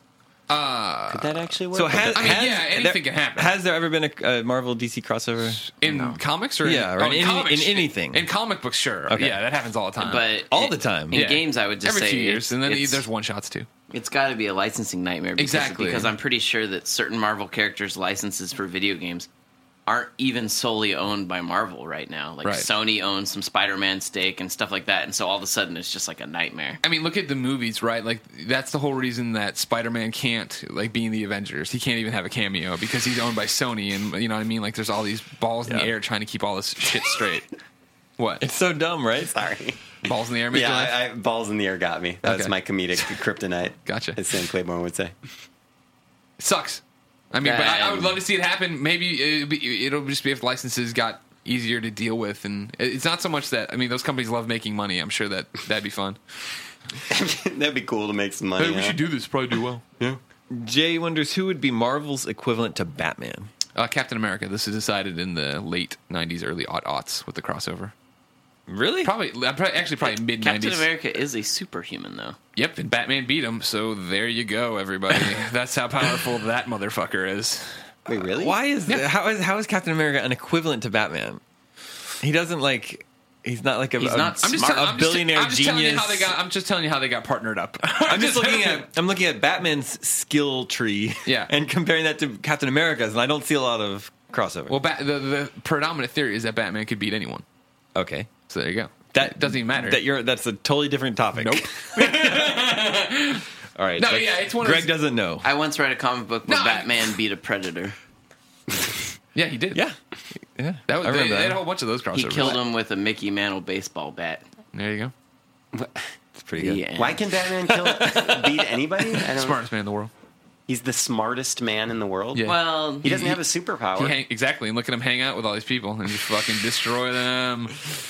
Could that actually work?
So has,
I mean,
has-
yeah, anything can happen.
Has there ever been a, a Marvel D C crossover?
In comics or
Yeah,
in,
or
oh,
in any-
comics.
in anything.
In comic books, sure.
Okay.
Yeah, that happens all the time.
But
All
it-
the time.
In
Yeah.
games, I would just
every
say
few years, and then
it's-
there's one shots too.
It's got to be a licensing nightmare. Because,
Exactly.
Because I'm pretty sure that certain Marvel characters' licenses for video games aren't even solely owned by Marvel right now. Like
Right.
Sony owns some Spider-Man stake and stuff like that, and so all of a sudden it's just like a nightmare.
I mean, look at the movies, right? Like that's the whole reason that Spider-Man can't like be in the Avengers. He can't even have a cameo because he's owned by Sony, and you know what I mean. Like there's all these balls in the
Yeah.
air trying to keep all this shit straight. What
It's so dumb, right?
Sorry.
balls in the air? Make
Yeah,
you laugh?
I, I, balls in the air got me. That's
Okay.
my comedic kryptonite.
Gotcha.
As Sam Claiborne would say.
It sucks. I mean, but I, I would
Um,
love to see it happen. Maybe it'll, be, it'll just be if licenses got easier to deal with, and it's not so much that I mean those companies love making money. I'm sure that that'd be fun.
That'd be cool to make some money.
Hey, we
huh?
should do this. Probably do well. Yeah.
Jay wonders who would be Marvel's equivalent to Batman.
Uh, Captain America. This is decided in the late nineties, early aughts with the crossover.
Really?
Probably, uh, probably actually, probably mid
Captain
nineties.
America is a superhuman, though.
Yep, and Batman beat him. So there you go, everybody. That's how powerful that motherfucker is.
Wait, really?
Why is how is how is Captain America an equivalent to Batman? He doesn't like. He's not like a,
He's
a,
not
I'm just,
Smart.
tell-
a
I'm just,
billionaire
I'm just telling you
genius.
how they got. I'm just telling you how they got partnered up.
I'm just looking at I'm looking at Batman's skill tree,
Yeah.
and comparing that to Captain America's, and I don't see a lot of crossover.
Well, ba- the the predominant theory is that Batman could beat anyone.
okay,
So there you go.
that
doesn't even matter.
That you're that's a totally different topic.
Nope.
All right.
No,
that's-
yeah, it's one of
Greg
those-
doesn't know.
I once read a comic book where
No, I-
Batman beat a predator.
Yeah, he did.
Yeah. Yeah.
That was,
I
they,
remember
they had a
that.
whole bunch of those crossovers.
He killed him with a Mickey Mantle baseball bat.
There you go.
It's pretty good.
Yeah.
Why can Batman kill beat anybody? I don't,
Smartest man in the world.
He's the smartest man in the world.
Yeah.
Well,
He doesn't
He-
have a superpower.
He hang, exactly, and look at him hang out with all these people and just fucking destroy them.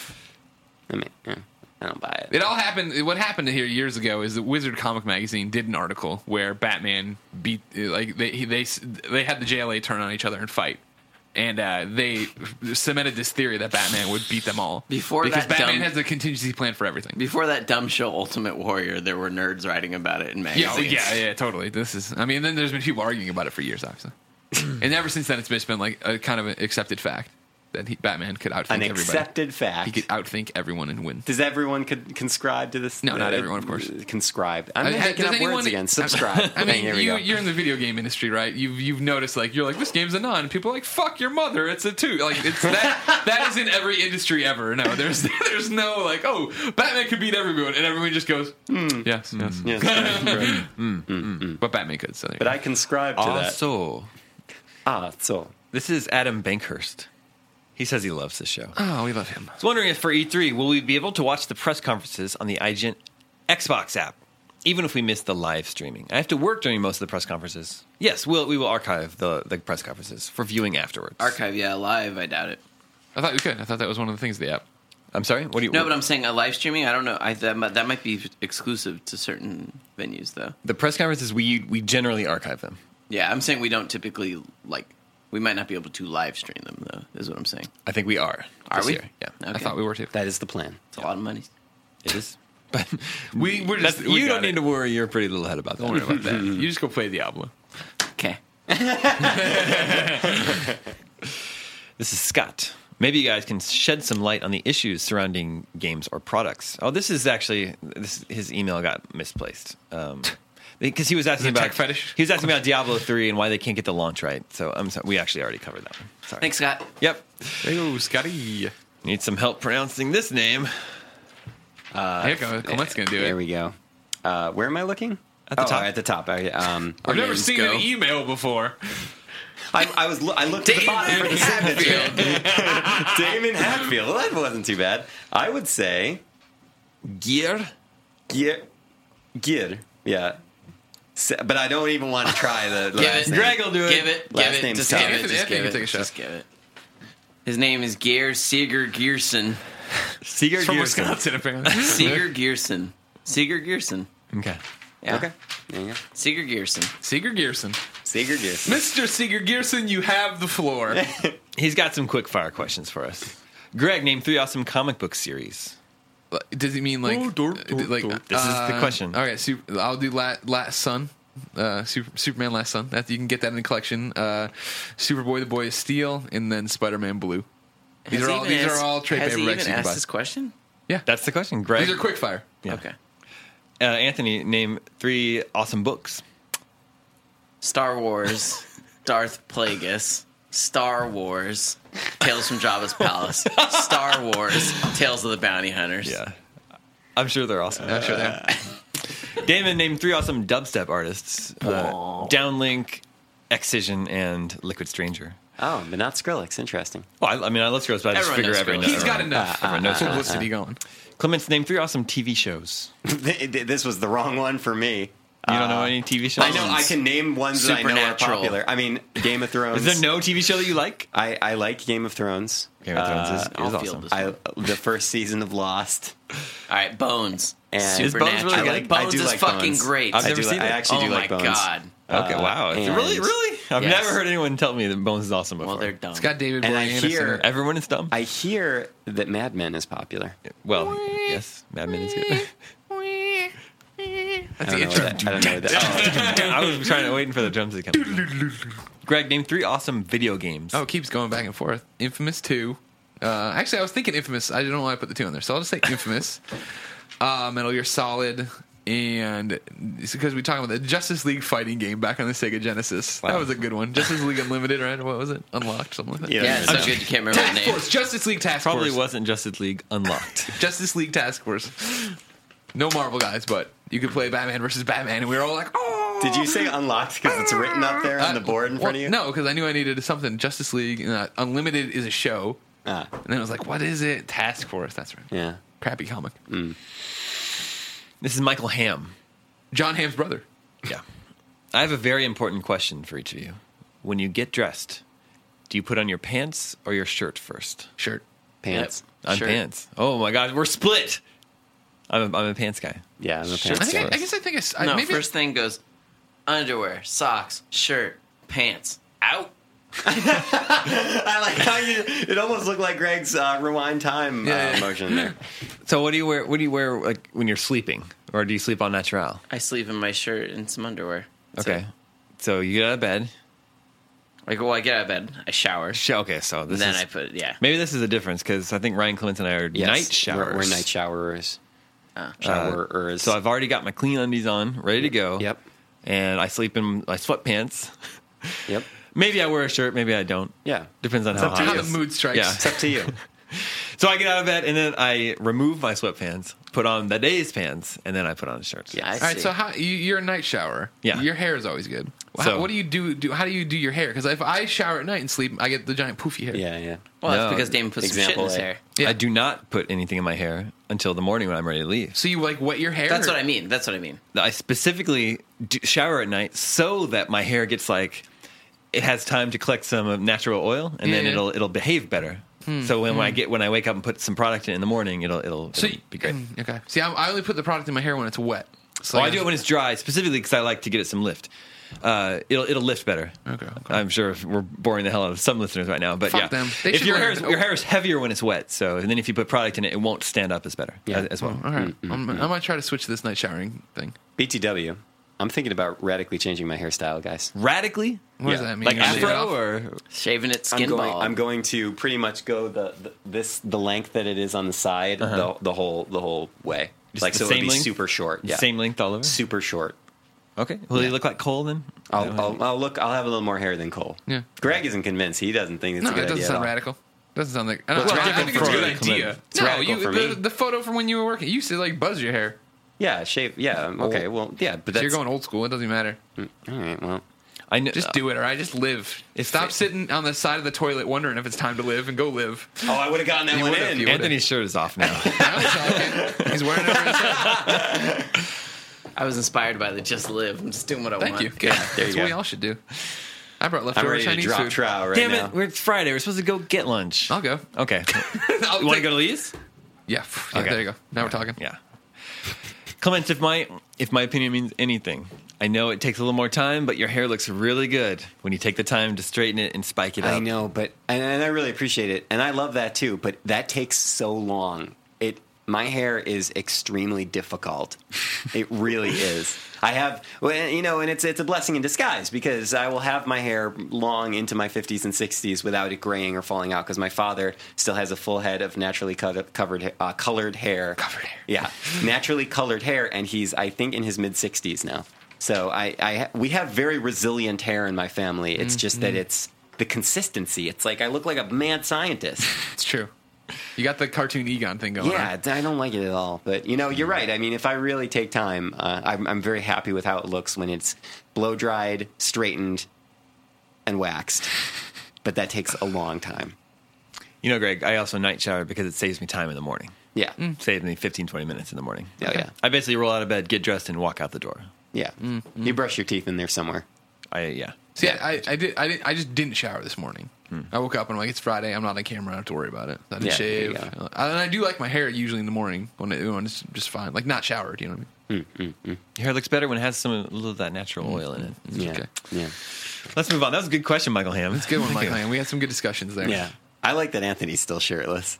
I mean, eh, I don't buy it.
It all happened. What happened here years ago is that Wizard Comic Magazine did an article where Batman beat like they he- they they had the J L A turn on each other and fight, and uh, they cemented this theory that Batman would beat them all
Before
because
that
Batman
dumb-
has a contingency plan for everything.
Before that dumb show Ultimate Warrior, there were nerds writing about it in
Yeah, oh,
magazines.
yeah, yeah, totally. This is. I mean, then there's been people arguing about it for years, obviously, and ever since then, it's just been like a kind of an accepted fact that he, Batman could outthink
An
everybody.
accepted fact.
He could outthink everyone and win.
Does everyone con- conscribe to this?
No, not everyone, of course.
Conscribe. I'm
I-
making
does
up
anyone-
words again. Subscribe.
I mean,
Here we
you,
go.
you're in the video game industry, right? You've you've noticed like you're like this game's a nine. People are like fuck your mother. It's a two. Like it's that that is in every industry ever. No, there's there's no like oh Batman could beat everyone and everyone just goes mm, yes yes.
Yes, right, right.
But Batman could. So there you
But
go.
I conscribe to that.
Also,
Ah, so
this is Adam Bankhurst. He says he loves this show.
oh we love him.
I was wondering if for E three, will we be able to watch the press conferences on the I G N Xbox app, even if we miss the live streaming? I have to work during most of the press conferences. Yes, we'll, we will archive the, the press conferences for viewing afterwards.
Archive, yeah, live, I doubt it.
I thought we could. I thought that was one of the things of the app.
I'm sorry? What do you
No, but I'm saying a live streaming, I don't know. I, that, might, that might be exclusive to certain venues, though.
The press conferences, we we generally archive them.
Yeah, I'm saying we don't typically, like, we might not be able to live stream them, though, is what I'm saying.
I think we are.
Are
this
we?
year. Yeah.
Okay.
I thought we were too.
that is the plan.
It's a lot of money.
It is. But
We we're just
that's,
we
you
got
don't
it.
need to worry your pretty little head about that.
Don't worry about that. You just go play Diablo.
Okay.
This is Scott. Maybe you guys can shed some light on the issues surrounding games or products. Oh, this is actually this his email got misplaced. Um, because he was asking
Is it
about
tech fetish?
He was asking about Diablo three and why they can't get the launch right. So I'm sorry, we actually already covered that one. Sorry.
Thanks, Scott.
Yep.
Hey, Scotty.
Need some help pronouncing this name.
Uh, Here you go. Clement's gonna do it.
There we go. Uh, where am I looking?
At the
oh,
top.
At the top. I, um,
I've never
names
seen
go.
an email before.
I, I was. lo- I looked at the bottom for the signature. Damon Hatfield. Well, that wasn't too bad. I would say
Gear.
Gear. Gear. Yeah. Se- But I don't even want to try the
Give
last
it.
name.
Greg will do it.
Give it.
Last
give it.
name's
Just
tough.
give it.
Anthony-
Just
Anthony
give
can
it.
take a shot.
Just give it. His name is Geir Sigurd Gierson.
Sigurd
From
Gierson.
Wisconsin, apparently.
Sigurd Gierson. Sigurd Gierson.
Okay.
Yeah.
Okay. There you go.
Sigurd Gierson.
Sigurd Gierson.
Sigurd Gierson.
Mister Sigurd Gierson, you have the floor.
He's got some quick fire questions for us. Greg, name three awesome comic book series.
Does he mean like,
Oh, dork,
uh,
dork,
like
dork. This is the
uh,
question.
Okay, super, I'll do La- Last Son, uh, Super, Superman Last Son. That you can get that in the collection. Uh, Superboy, The Boy of Steel, and then Spider-Man Blue. These
Has
are
he
all
even
these
asked-
are all trade
Has he
paperbacks
even
you can
asked
buy.
this question?
Yeah,
That's the question. Greg.
these are quick fire.
Yeah.
Okay.
Uh, Anthony, name three awesome books.
Star Wars, Darth Plagueis, Star Wars, Tales from Jabba's Palace, Star Wars, Tales of the Bounty Hunters.
Yeah. I'm sure they're awesome.
I'm sure they are.
Damon, name three awesome dubstep artists. Uh, Downlink, Excision, and Liquid Stranger.
Oh, but not Skrillex. Interesting.
Well, I, I mean, I let's go, but I just
Everyone
figure
knows
every
Skrillex.
note.
He's got enough.
Everyone knows Skrillex.
publicity going.
Clements, name three awesome T V shows.
This was the wrong one for me.
You don't know any T V shows?
I know I can name ones that I know are
Supernatural.
popular. I mean, Game of Thrones.
Is there no T V show that you like?
I, I like Game of Thrones.
Game of Thrones is,
Uh,
I'll
is
feel
awesome.
this.
I the first season of Lost.
All right, Bones.
And
Is Bones really
Supernatural.
good?
I like- I
Bones
do
is
like
fucking
Bones.
great.
I've
I
never
do.
seen
Like, I
it.
actually
oh
do
my
like Bones.
god.
Okay,
Uh,
wow.
and-
Really? Really? I've
Yes.
never heard anyone tell me that Bones is awesome before.
Well, they're dumb.
It's got David
And I
Boreanaz
hear-
in it.
Everyone is dumb?
I hear that Mad Men is popular.
well, yes. Mad Men is good.
That's
I
the
don't know
intro.
what that- I don't know what that- oh,
I was trying to waiting for the drums to come. Greg, name three awesome video games.
Oh, it keeps going back and forth. Infamous two. Uh, actually, I was thinking Infamous. I don't know why I put the two in there, so I'll just say Infamous. uh, Metal Gear Solid, and it's because we talked about the Justice League fighting game back on the Sega Genesis.
Wow.
That was a good one. Justice League Unlimited, right? What was it? Unlocked, something like that.
Yeah.
Yeah, it's so good you can't remember the
Task
name.
Force. Justice League Task
Probably
Force.
wasn't Justice League Unlocked.
Justice League Task Force. No Marvel guys, but you could play Batman versus Batman, and we were all like, oh.
Did you say unlocked because it's written up there on the board in front of you?
No, because I knew I needed something. Justice League, uh, Unlimited is a show.
Ah.
And then I was like, what is it? Task Force. That's right.
Yeah.
Crappy comic.
Mm.
This is Michael Hamm.
John Hamm's brother.
Yeah. I have a very important question for each of you. When you get dressed, do you put on your pants or your shirt first?
Shirt.
Pants.
I'm
Shirt.
pants. Oh my God, we're split. I'm a, I'm a pants guy.
Yeah, I'm a
Sure.
I,
pants
think I,
guy.
I guess I think it's I,
No,
maybe
first thing goes underwear, socks, shirt, pants, out.
I like how you. It almost looked like Greg's uh, rewind time
Yeah,
uh,
yeah.
motion there.
So what do you wear? What do you wear like when you're sleeping, or do you sleep on natural?
I sleep in my shirt and some underwear. That's
Okay.
it.
So you get out of bed.
Like, well, I get out of bed, I shower,
Sh- Okay, so this
then
is
I put yeah.
maybe this is a difference because I think Ryan Clements and I are
Yes,
night showers.
We're, we're night showerers.
Uh,
Showerers.
So I've already got my clean undies on, ready to go.
Yep.
And I sleep in my sweatpants.
Yep.
Maybe I wear a shirt, maybe I don't.
Yeah.
Depends on
It's
how
up to
hot
how
it
the
is.
mood strikes.
Yeah.
It's up to you.
So I get out of bed and then I remove my sweatpants, put on the day's pants, and then I put on a shirt.
Yeah.
I
All right,
see.
so how you, you're a night shower.
Yeah.
Your hair is always good. Well,
So-
how, what do you do, do? How do you do your hair? Because if I shower at night and sleep, I get the giant poofy hair.
Yeah, yeah.
well, that's
No,
because Damon put some shit in
example
his
A.
hair.
Yeah.
I do not put anything in my hair until the morning when I'm ready to leave.
So you like wet your hair?
That's
or-
what I mean. That's what I mean.
I specifically do shower at night so that my hair gets like it has time to collect some natural oil, and then
Yeah.
it'll it'll behave better. So when, when I get when I wake up and put some product in in the morning, it'll it'll,
So
it'll
you-
be great.
mm, Okay. See, I, I only put the product in my hair when it's wet. So
Oh, I do it when it's dry, specifically because I like to get it some lift. Uh, it'll it'll lift better.
Okay, okay.
I'm sure if we're boring the hell out of some listeners right now, but
Fuck
yeah,
them. They
if
should
your
learn.
hair is, your hair is heavier when it's wet, so and then if you put product in it, it won't stand up as better
Yeah.
as, as well.
All right.
Mm,
I'm, I might try to switch to this night showering thing.
B T W. I'm thinking about radically changing my hairstyle, guys.
Radically,
What does
Yeah.
that mean?
like
You're gonna shave it
afro
off?
or
Shaving it skin
I'm going.
bald.
I'm going to pretty much go the, the this the length that it is on the side the the whole the whole way.
Just
like
the
so,
same
it'll be
length?
super short. Yeah,
same length all over?
super short.
Okay, will
Yeah.
he look like Cole then?
I'll, I'll, I'll look. I'll have a little more hair than Cole.
Yeah.
Greg isn't convinced. He doesn't think it's
No,
a good
that doesn't
idea.
sound
at all.
radical. Doesn't sound like. I, don't
Well,
know,
it's
I think it's a
radical
good
for-
idea.
it's
no,
radical
you
for
the,
me.
the photo from when you were working, you used to like buzz your hair.
Yeah, shave. Yeah. Okay. Well, yeah, but
So
that's
you're going old school. It doesn't matter.
all right. Well,
I know.
Just do it, all right? Just live.
If
Stop
it-
sitting on the side of the toilet wondering if it's time to live and go live.
oh, I would have gotten that
You
one
would've,
in.
you would've.
Anthony's shirt is off now.
Now he's talking. He's wearing it over his head.
I was inspired by the just live. I'm just doing what I
Thank
want.
you. Good.
there you
That's what
go.
we all should do. I brought
I'm
leftover
ready to
Chinese
drop
food.
trow right
Damn
now.
it! We're, it's Friday. We're supposed to go get lunch.
I'll go.
Okay.
I'll
You want to
take-
go to Lee's?
Yeah. yeah
Okay.
There you go. Now we're talking.
Yeah. Clements, if my if my opinion means anything, I know it takes a little more time, but your hair looks really good when you take the time to straighten it and spike it up.
I know, but and, and I really appreciate it, and I love that too. But that takes so long. It my hair is extremely difficult. It really is. I have, well, you know, and it's it's a blessing in disguise because I will have my hair long into my fifties and sixties without it graying or falling out because my father still has a full head of naturally cut, covered uh, colored hair.
Covered hair.
Yeah, naturally colored hair, and he's I think in his mid sixties now. So I, I we have very resilient hair in my family. It's just
Mm-hmm.
that it's the consistency. It's like I look like a mad scientist.
It's true. You got the cartoon Egon thing going
Yeah,
on.
I don't like it at all. But you know, you're right. I mean, if I really take time, uh, I'm, I'm very happy with how it looks when it's blow dried, straightened, and waxed. But that takes a long time.
You know, Greg, I also night shower because it saves me time in the morning.
Yeah,
Saves me fifteen, twenty minutes in the morning.
Oh, yeah.
I basically roll out of bed, get dressed, and walk out the door.
yeah.
Mm-hmm.
You brush your teeth in there somewhere.
I yeah.
See, I, I did. I did. I just didn't shower this morning. I woke up and I'm like, it's Friday. I'm not on camera. I don't have to worry about it. I didn't
Yeah, there
shave.
you
Uh, And I do like my hair usually in the morning when, it, when it's just fine, like not showered. You know what I mean?
Your hair looks better when it has some a little of that natural oil in it.
Yeah,
Okay.
yeah,
Let's move on. That was a good question, Michael Ham.
It's a good one, Mike Lane. We had some good discussions there.
yeah. I like that Anthony's still shirtless.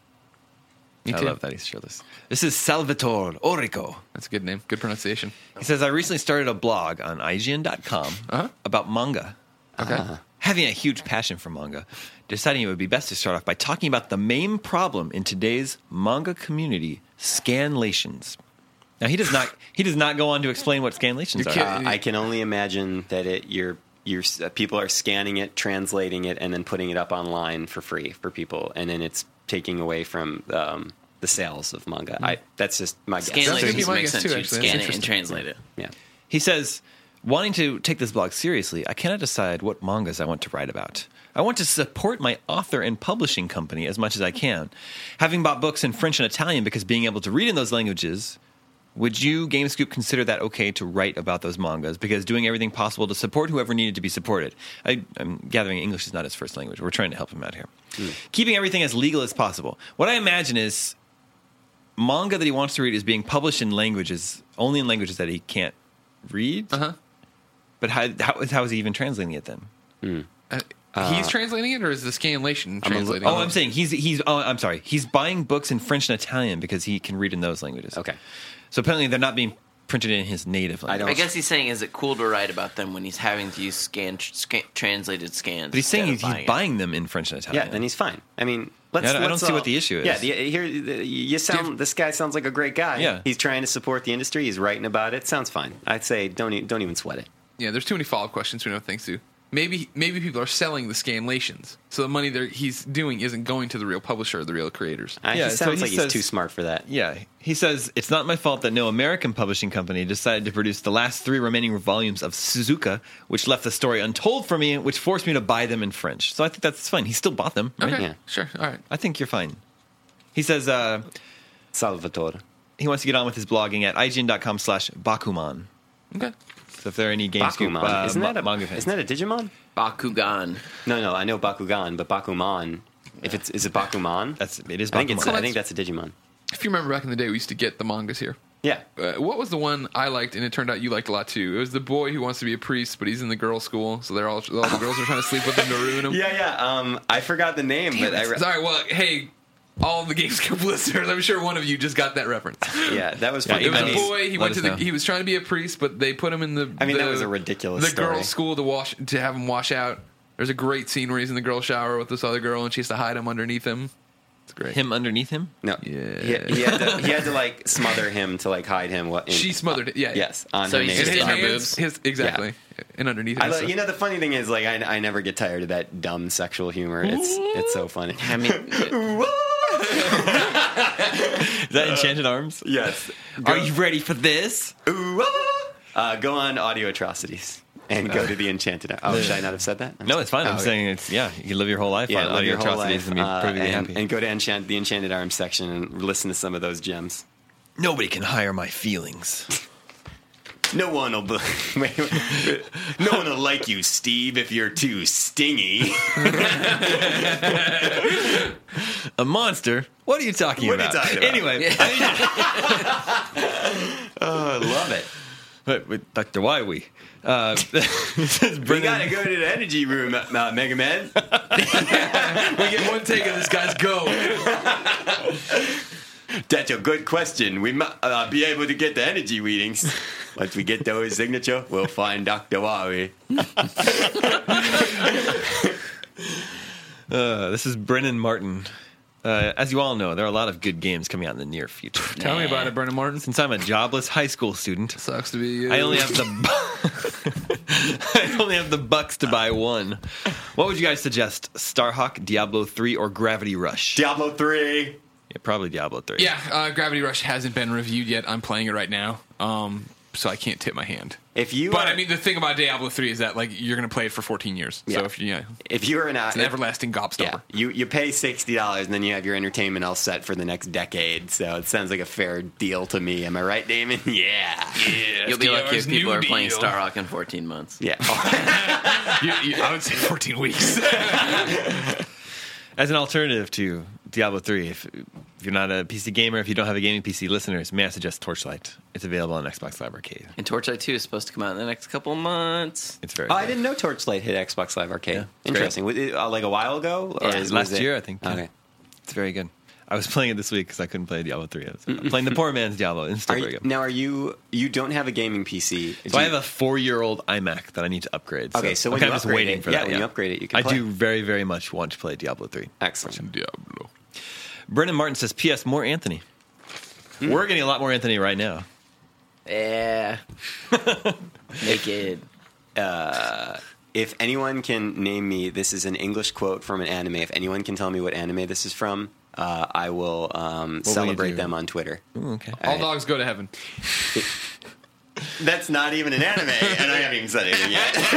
Me
I
too.
love that he's shirtless. This is Salvatore Orico.
That's a good name. Good pronunciation.
He says, I recently started a blog on I G N dot com
Uh-huh.
about manga.
Okay.
Having a huge passion for manga, deciding it would be best to start off by talking about the main problem in today's manga community, scanlations. Now he does not he does not go on to explain what scanlations
You're
are.
kidding.
Uh, I can only imagine that it you're you're uh, people are scanning it, translating it, and then putting it up online for free for people, and then it's taking away from um, the sales of manga. I that's just my
Scan
guess.
That's gonna be
languages
my
make
guess
sense.
too,
You
actually. That's
scan it and
interesting.
translate it.
Yeah.
He says, wanting to take this blog seriously, I cannot decide what mangas I want to write about. I want to support my author and publishing company as much as I can. Having bought books in French and Italian because being able to read in those languages, would you, GameScoop, consider that okay to write about those mangas? Because doing everything possible to support whoever needed to be supported. I, I'm gathering English is not his first language. We're trying to help him out here. Mm. Keeping everything as legal as possible. What I imagine is manga that he wants to read is being published in languages, only in languages that he can't read.
Uh-huh.
But how, how, how is he even translating it then?
Mm.
Uh, he's translating it, or is the scanlation translating
Oh,
it?
I'm saying he's he's. Oh, I'm sorry. He's buying books in French and Italian because he can read in those languages.
Okay.
So apparently they're not being printed in his native language.
I don't-
I guess he's saying, is it cool to write about them when he's having to use scan, scan translated scans?
But he's saying
instead
he's,
of
he's
buying
buying them in French and Italian.
Yeah, then he's fine. I mean, let's.
Yeah, I don't- I
let's
don't see
all-
what the issue is.
Yeah, the, here you sound. This guy sounds like a great guy.
Yeah.
he's trying to support the industry. He's writing about it. Sounds fine. I'd say don't e- don't even sweat it.
Yeah, there's too many follow-up questions we know things to. Maybe maybe people are selling the scanlations, so the money they're, he's doing isn't going to the real publisher or the real creators.
Uh,
Yeah,
he
so
sounds
he
like
says-
he's too smart for that.
Yeah, he says, it's not my fault that no American publishing company decided to produce the last three remaining volumes of Suzuka, which left the story untold for me, which forced me to buy them in French. So I think that's fine. He still bought them, right?
Okay,
Yeah.
sure, all right.
I think you're fine. He says uh,
Salvatore.
he wants to get on with his blogging at ign.com slash Bakuman.
Okay.
So if there are any GameScoop
Bakuman.
uh,
isn't that a
manga fans.
Isn't that a Digimon?
Bakugan.
No, no, I know Bakugan, but Bakuman. If it's is it Bakuman?
That's, it is
I think it's.
Bakuman.
I think that's a Digimon.
If you remember back in the day, we used to get the mangas here.
Yeah.
Uh, what was the one I liked, and it turned out you liked a lot too? It was the boy who wants to be a priest, but he's in the girls' school, so they're all all the girls are trying to sleep with him to ruin him.
Yeah, yeah. Um, I forgot the name, but I. Re-
Sorry, well, hey, all the GameScoop listeners, I'm sure one of you just got that reference.
yeah, that was
Yeah,
funny.
It was
I
a
mean,
boy. He
let
went
us
to the.
know.
He was trying to be a priest, but they put him in the.
I mean,
the,
that was a ridiculous
The
story.
girls' school to wash to have him wash out. There's a great scene where he's in the girl shower with this other girl, and she has to hide him underneath him. It's great.
Him underneath him?
No.
Yeah.
He, he had to. He had to like smother him to like hide him. What? in-
She smothered it. Yeah.
Yes. On
So
her
he's
And
naked
just
his
in
body.
her
hands,
boobs?
his exactly, and underneath.
I
his
lo- you know the funny thing is like I, I never get tired of that dumb sexual humor. It's it's so funny.
I mean,
Is that Enchanted Arms?
Yes.
Are you ready for this?
Ooh, ah. Uh, go on Audio Atrocities and go to the Enchanted. Oh, should I not have said that? I'm
No, it's fine.
Oh,
I'm
okay.
saying it's, yeah, you can live your whole life
Yeah,
on
live
Audio
your whole
Atrocities
life,
and be
uh,
perfectly
and,
happy.
and go to Enchant, the Enchanted Arms section and listen to some of those gems.
Nobody can hire my feelings.
No one will. Be- wait, wait. No one will like you, Steve, if you're too stingy.
A monster? What are you talking
What are you
about?
talking about?
Anyway,
Oh, I love it.
but with Doctor Wywee. Uh, this is
We
Brennan-
gotta go to the energy room, uh, Mega Man.
We get one take of this guy's go.
That's a good question. We might uh, be able to get the energy readings. Once we get those signature, we'll find Doctor Wari.
Uh, this is Brennan Martin. Uh, as you all know, there are a lot of good games coming out in the near future.
Tell me about it, Brennan Martin.
Since I'm a jobless high school student,
Sucks to be you.
I only have the bu- I only have the bucks to buy one. What would you guys suggest? Starhawk, Diablo three, or Gravity Rush?
Diablo three.
Yeah, probably Diablo three.
Yeah, uh, Gravity Rush hasn't been reviewed yet. I'm playing it right now, um, so I can't tip my hand.
If you
But
are,
I mean, the thing about Diablo three is that like you're going to play it for fourteen years. So
Yeah.
if you, yeah,
if you're an,
it's an everlasting gobstopper.
yeah, you you pay sixty dollars and then you have your entertainment all set for the next decade. So it sounds like a fair deal to me. Am I right, Damon? Yeah.
Yeah,
you'll be lucky
F D R's
if people
new
are playing
deal.
Starhawk in fourteen months.
Yeah.
You- you- I would say fourteen weeks.
As an alternative to Diablo three, if, if you're not a P C gamer, if you don't have a gaming P C, listeners, may I suggest Torchlight? It's available on Xbox Live Arcade.
And Torchlight two is supposed to come out in the next couple months.
It's very
Oh, I
good.
didn't know Torchlight hit Xbox Live Arcade.
Yeah, it's
Interesting. Was it, uh, like a while ago? Or
Yeah,
is-
last
was it-
year, I think. yeah.
Okay.
It's very good. I was playing it this week because I couldn't play Diablo three. I was I'm playing the poor man's Diablo, and it's still
Are
very
you,
good.
now, are you you don't have a gaming P C?
So I have a four-year-old iMac that I need to upgrade.
Okay, so
I'm
when
kind
you
of just
upgrade
waiting
it-
for
yeah,
that.
when you upgrade it, you can
I
play.
do very, very much want to play Diablo three.
excellent.
Diablo.
Brennan Martin says, P S. More Anthony.
Hmm.
We're getting a lot more Anthony right now.
Yeah. Naked.
If anyone can name me, this is an English quote from an anime. If anyone can tell me what anime this is from, uh, I will um,
will you
celebrate
do?
them on Twitter.
Ooh, okay.
All dogs go to heaven.
That's not even an anime, and I haven't even said anything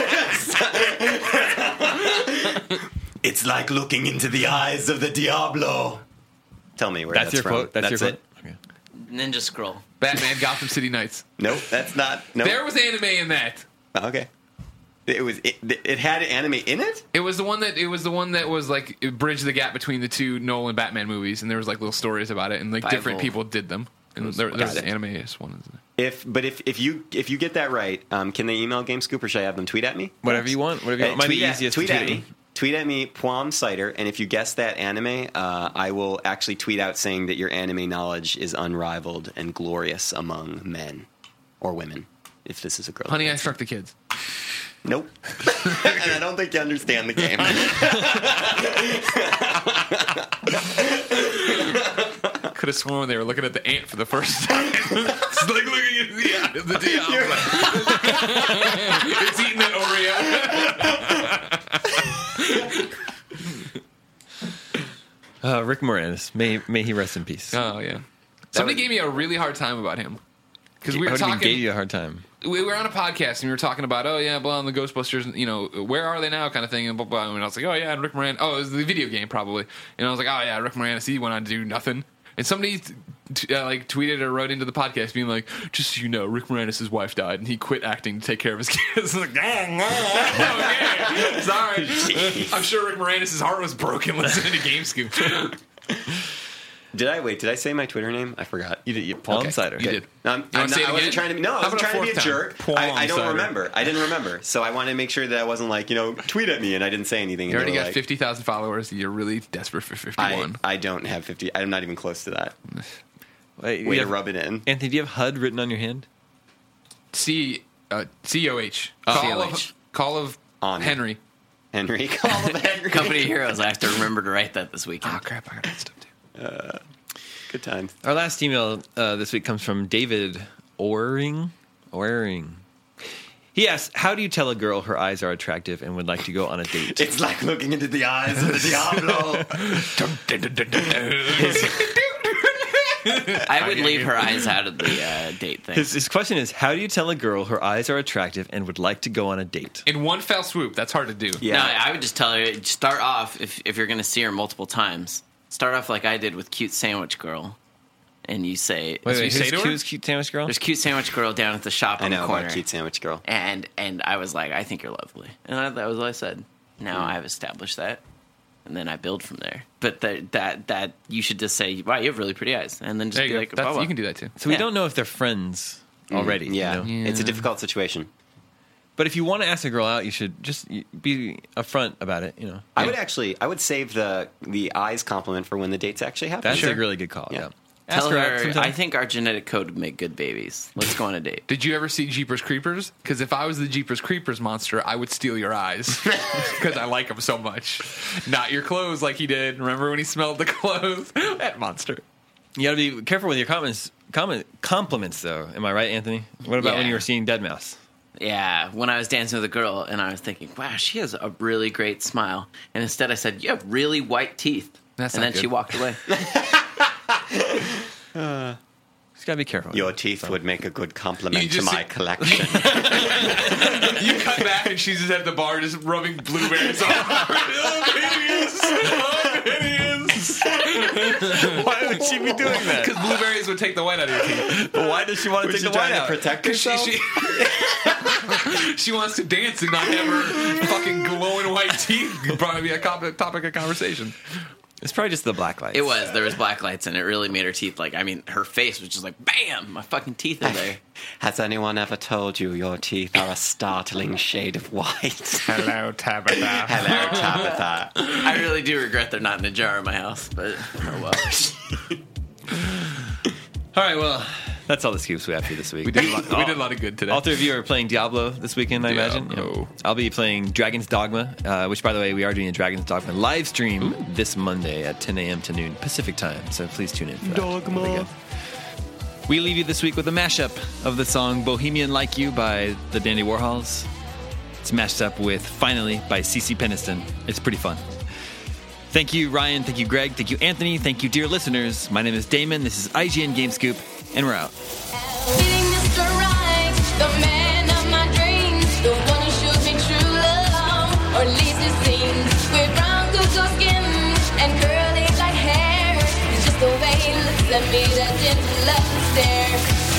yet. It's like looking into the eyes of the Diablo. Tell me where
That's,
that's,
your
from.
quote. That's, your
it.
quote. Okay.
Ninja Scroll.
Batman, Gotham City Knights.
Nope, that's not. Nope.
There was anime in that.
Okay. It was. It, it had anime in it.
It was the one that it was the one that was like it bridged the gap between the two Nolan Batman movies, and there was like little stories about it, and like
Bible.
different people did them. And there, there was
Got
an
it.
anime one.
If but if, if you if you get that right, um, can they email GameScoop or should I have them tweet at me?
Whatever you want. Whatever you
Uh,
want. Might
tweet
be
at,
easiest
tweet
to
at
tweet
me. Tweet at me, Puam Cider, and if you guess that anime, uh, I will actually tweet out saying that your anime knowledge is unrivaled and glorious among men or women. If this is a girl,
Honey, I Struck the Kids.
nope. And I don't think you understand the game.
Could have sworn they were looking at the ant for the first time. It's like looking at the ant of the Diablo. It's eating an Oreo.
Uh, Rick Moranis. May may he rest in peace.
Oh yeah. Somebody
was-
gave me a really hard time about him because we were
How do you mean
talking.
gave you a hard time?
we were on a podcast and we were talking about, oh yeah, blah, and the Ghostbusters, you know, where are they now, kind of thing, and blah blah. And I was like, oh yeah, and Rick Moranis. Oh, it was the video game probably. And I was like, oh yeah, Rick Moranis. He went on to do nothing. And somebody t- t- uh, like tweeted or wrote into the podcast being like, just so you know, Rick Moranis' wife died and he quit acting to take care of his kids. I was like, okay, sorry. I'm sure Rick Moranis' heart was broken listening to GameScoop.
Did I wait? Did I say my Twitter name? I forgot.
You did. You, Palm
Okay,
Cider.
you did.
No, I'm,
You
I'm
wanna say
not,
it
I wasn't
again?
trying to be. No, I
How
wasn't
about a
trying to be a
fourth time?
jerk.
Palm
I, I don't
cider.
remember. I didn't remember. So I wanted to make sure that I wasn't like, you know, tweet at me and I didn't say anything.
You
and
already
they were
got
like,
fifty thousand followers. You're really desperate for
I,
fifty-one.
I don't have fifty. I'm not even close to that.
Wait,
Way
you
to
have-
rub it in.
Anthony, do you have H U D written on your hand?
C uh, C O H.
Oh.
Call
C O
of
H.
Call of
On.
Henry.
Henry. Call of Henry.
Company of Heroes. I have to remember to write that this weekend.
Oh crap! I got that stuff too.
Good times.
Our last email uh, this week comes from David Oring. Oring. He asks, how do you tell a girl her eyes are attractive and would like to go on a date?
It's like looking into the eyes of the Diablo.
I would leave her eyes out of the uh, date thing.
His, his question is, how do you tell a girl her eyes are attractive and would like to go on a date?
In one fell swoop. That's hard to do.
Yeah.
No, I would just tell her, start off, if, if you're going to see her multiple times, start off like I did with Cute Sandwich Girl. And you say,
Wait,
you
wait,
say
who's
to her?
cute, cute sandwich girl?
there's Cute Sandwich Girl down at the shop
I
on
know
the corner.
about Cute Sandwich Girl.
And and I was like, I think you're lovely. And I, that was what I said. Now I've established that. And then I build from there. But that that that you should just say, wow, you have really pretty eyes. And then just
There
be
you
like,
go. That's,
blah, blah.
you can do that too.
So we
yeah.
don't know if they're friends already.
Yeah.
you know?
It's a difficult situation.
But if you want to ask a girl out, you should just be upfront about it. You know,
I would actually, I would save the the eyes compliment for when the dates actually happen.
that's
Sure.
a really good call.
Yeah.
Yeah.
Tell
Ask her out
her,
sometime.
I think our genetic code would make good babies. Let's go on a date.
Did you ever see Jeepers Creepers? Because if I was the Jeepers Creepers monster, I would steal your eyes because I like them so much. Not your clothes like he did. Remember when he smelled the clothes? That monster.
You got to be careful with your comments. Comment compliments, though. Am I right, Anthony? What about
Yeah.
when you were seeing Dead Mouse?
Yeah, when I was dancing with a girl and I was thinking, wow, she has a really great smile. And instead I said, you have really white teeth.
That's
and
not
then
good.
she walked away.
Just got to be careful.
Your teeth would make a good compliment
You
to
just
my
said-
collection.
You cut back and she's just at the bar just rubbing blueberries on oh, hideous. Oh, hideous.
Why would she be doing that?
Because blueberries would take the white out of your teeth.
But why does she want to
Was
take
she
the white
trying to
out?
protect
She,
herself?
she, she wants to dance and not have her fucking glowing white teeth probably be a topic topic of conversation.
It's probably just the black lights.
It was. There was black lights and it really made her teeth like, I mean, her face was just like, bam, my fucking teeth are there.
Has anyone ever told you your teeth are a startling shade of white?
Hello, Tabitha.
Hello, Tabitha.
I really do regret they're not in a jar in my house, but oh well.
All right, well, that's all the scoops we have for you this week.
We did, a lot, we did a lot of good today.
All three of you are playing Diablo this weekend, I imagine.
Diablo.
Yeah. I'll be playing Dragon's Dogma, uh, which, by the way, we are doing a Dragon's Dogma live stream this Monday at ten a.m. to noon Pacific time. So please tune in for that.
Dogma.
It'll be good. We leave you this week with a mashup of the song Bohemian Like You by the Dandy Warhols. It's mashed up with Finally by CeCe Peniston. It's pretty fun. Thank you, Ryan. Thank you, Greg. Thank you, Anthony. Thank you, dear listeners. My name is Damon. This is I G N Game Scoop, and we're out.
Meeting Mister Right, the man of my dreams, the one who showed me true love, or at least it seems. With brown Google skin and curly black hair, it's just the way he looks at me, that gentle love stare.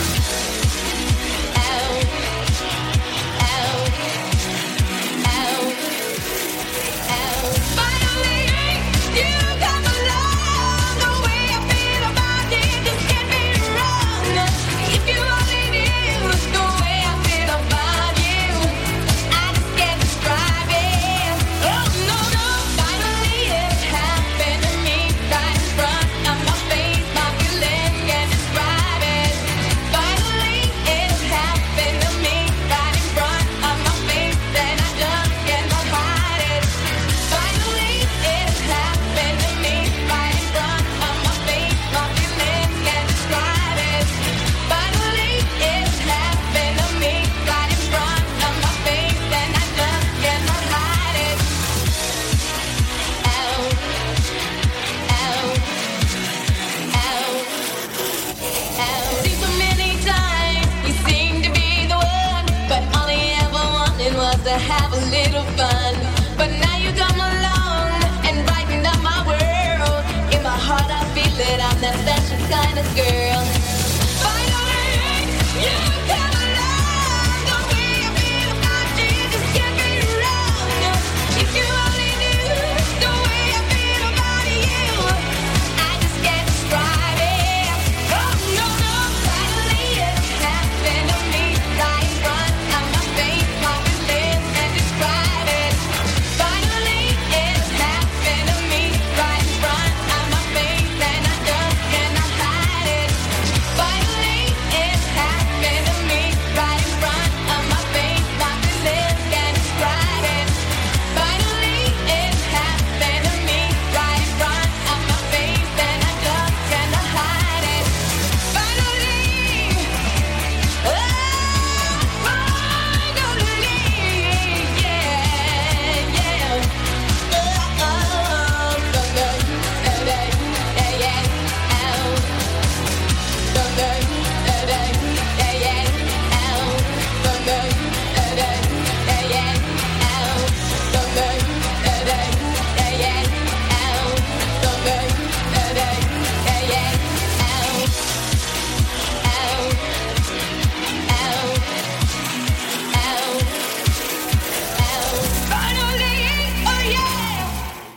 Ow, ow, ow, ow. Finally, you come along. The way I feel about it just can't be wrong. If you only knew the way I feel about you, I just can't describe it. Oh no, no, finally it happened to me right in front of my face. My feelings can't describe it. Finally it happened to me right in front of my face, and I just cannot hide it. Finally it happened to me right in front of my face. My feelings can't describe it. Finally it happened to me right in front of my face, and I just cannot hide it. Ow, ow, ow, ow. See, so many times he seemed to be the one, but all he ever wanted was to have a little fun. But now you come along and brighten up my world. In my heart I feel it, I'm that special kind of girl. Finally, you come along. The way I feel about you just can't be wrong. If you only knew the way I feel about you, I just can't describe it. Oh no, no, finally it happened to me right in front of my face. My feelings can't describe it. Finally it happened to me right in front of my face, and I just cannot hide it. Finally it happened to me right in front of my face. My feelings can't describe it. Finally it happened to me right in front of my face, and I just cannot hide it. Finally, oh, finally, yeah, yeah. Oh, oh, someday, someday, yeah, yeah, ow. Someday, someday, yeah, yeah, ow. Someday, someday, yeah, yeah, ow. Someday, someday, yeah, yeah, ow. Someday, someday, yeah, yeah, ow. Ow, ow, ow, ow. Finally, oh yeah.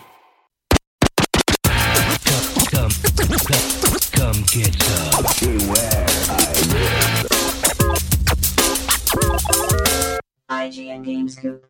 Come, come, come, come get some.
I G N Game Scoop.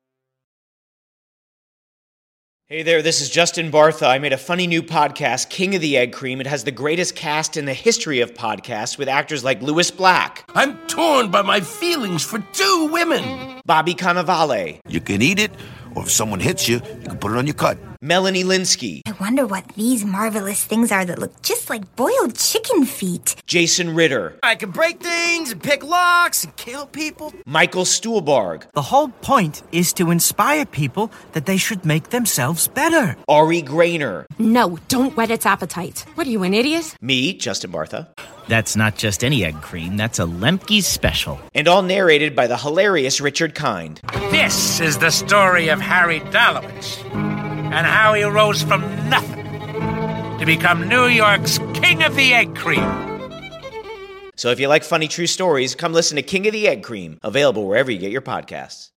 Hey there, this is Justin Bartha. I made a funny new podcast, King of the Egg Cream. It has the greatest cast in the history of podcasts with actors like Louis Black,
I'm torn by my feelings for two women.
Bobby Cannavale,
You can eat it, or if someone hits you, you can put it on your cut.
Melanie Linsky,
I wonder what these marvelous things are that look just like boiled chicken feet.
Jason Ritter,
I can break things and pick locks and kill people.
Michael Stuhlbarg,
The whole point is to inspire people that they should make themselves better.
Ari Grainer,
No, don't whet its appetite. What are you, an idiot?
me, Justin Bartha,
That's not just any egg cream, that's a Lemke's special.
and all narrated by the hilarious Richard Kind.
This is the story of Harry Dalowitz and how he rose from nothing to become New York's King of the Egg Cream.
So if you like funny true stories, come listen to King of the Egg Cream, available wherever you get your podcasts.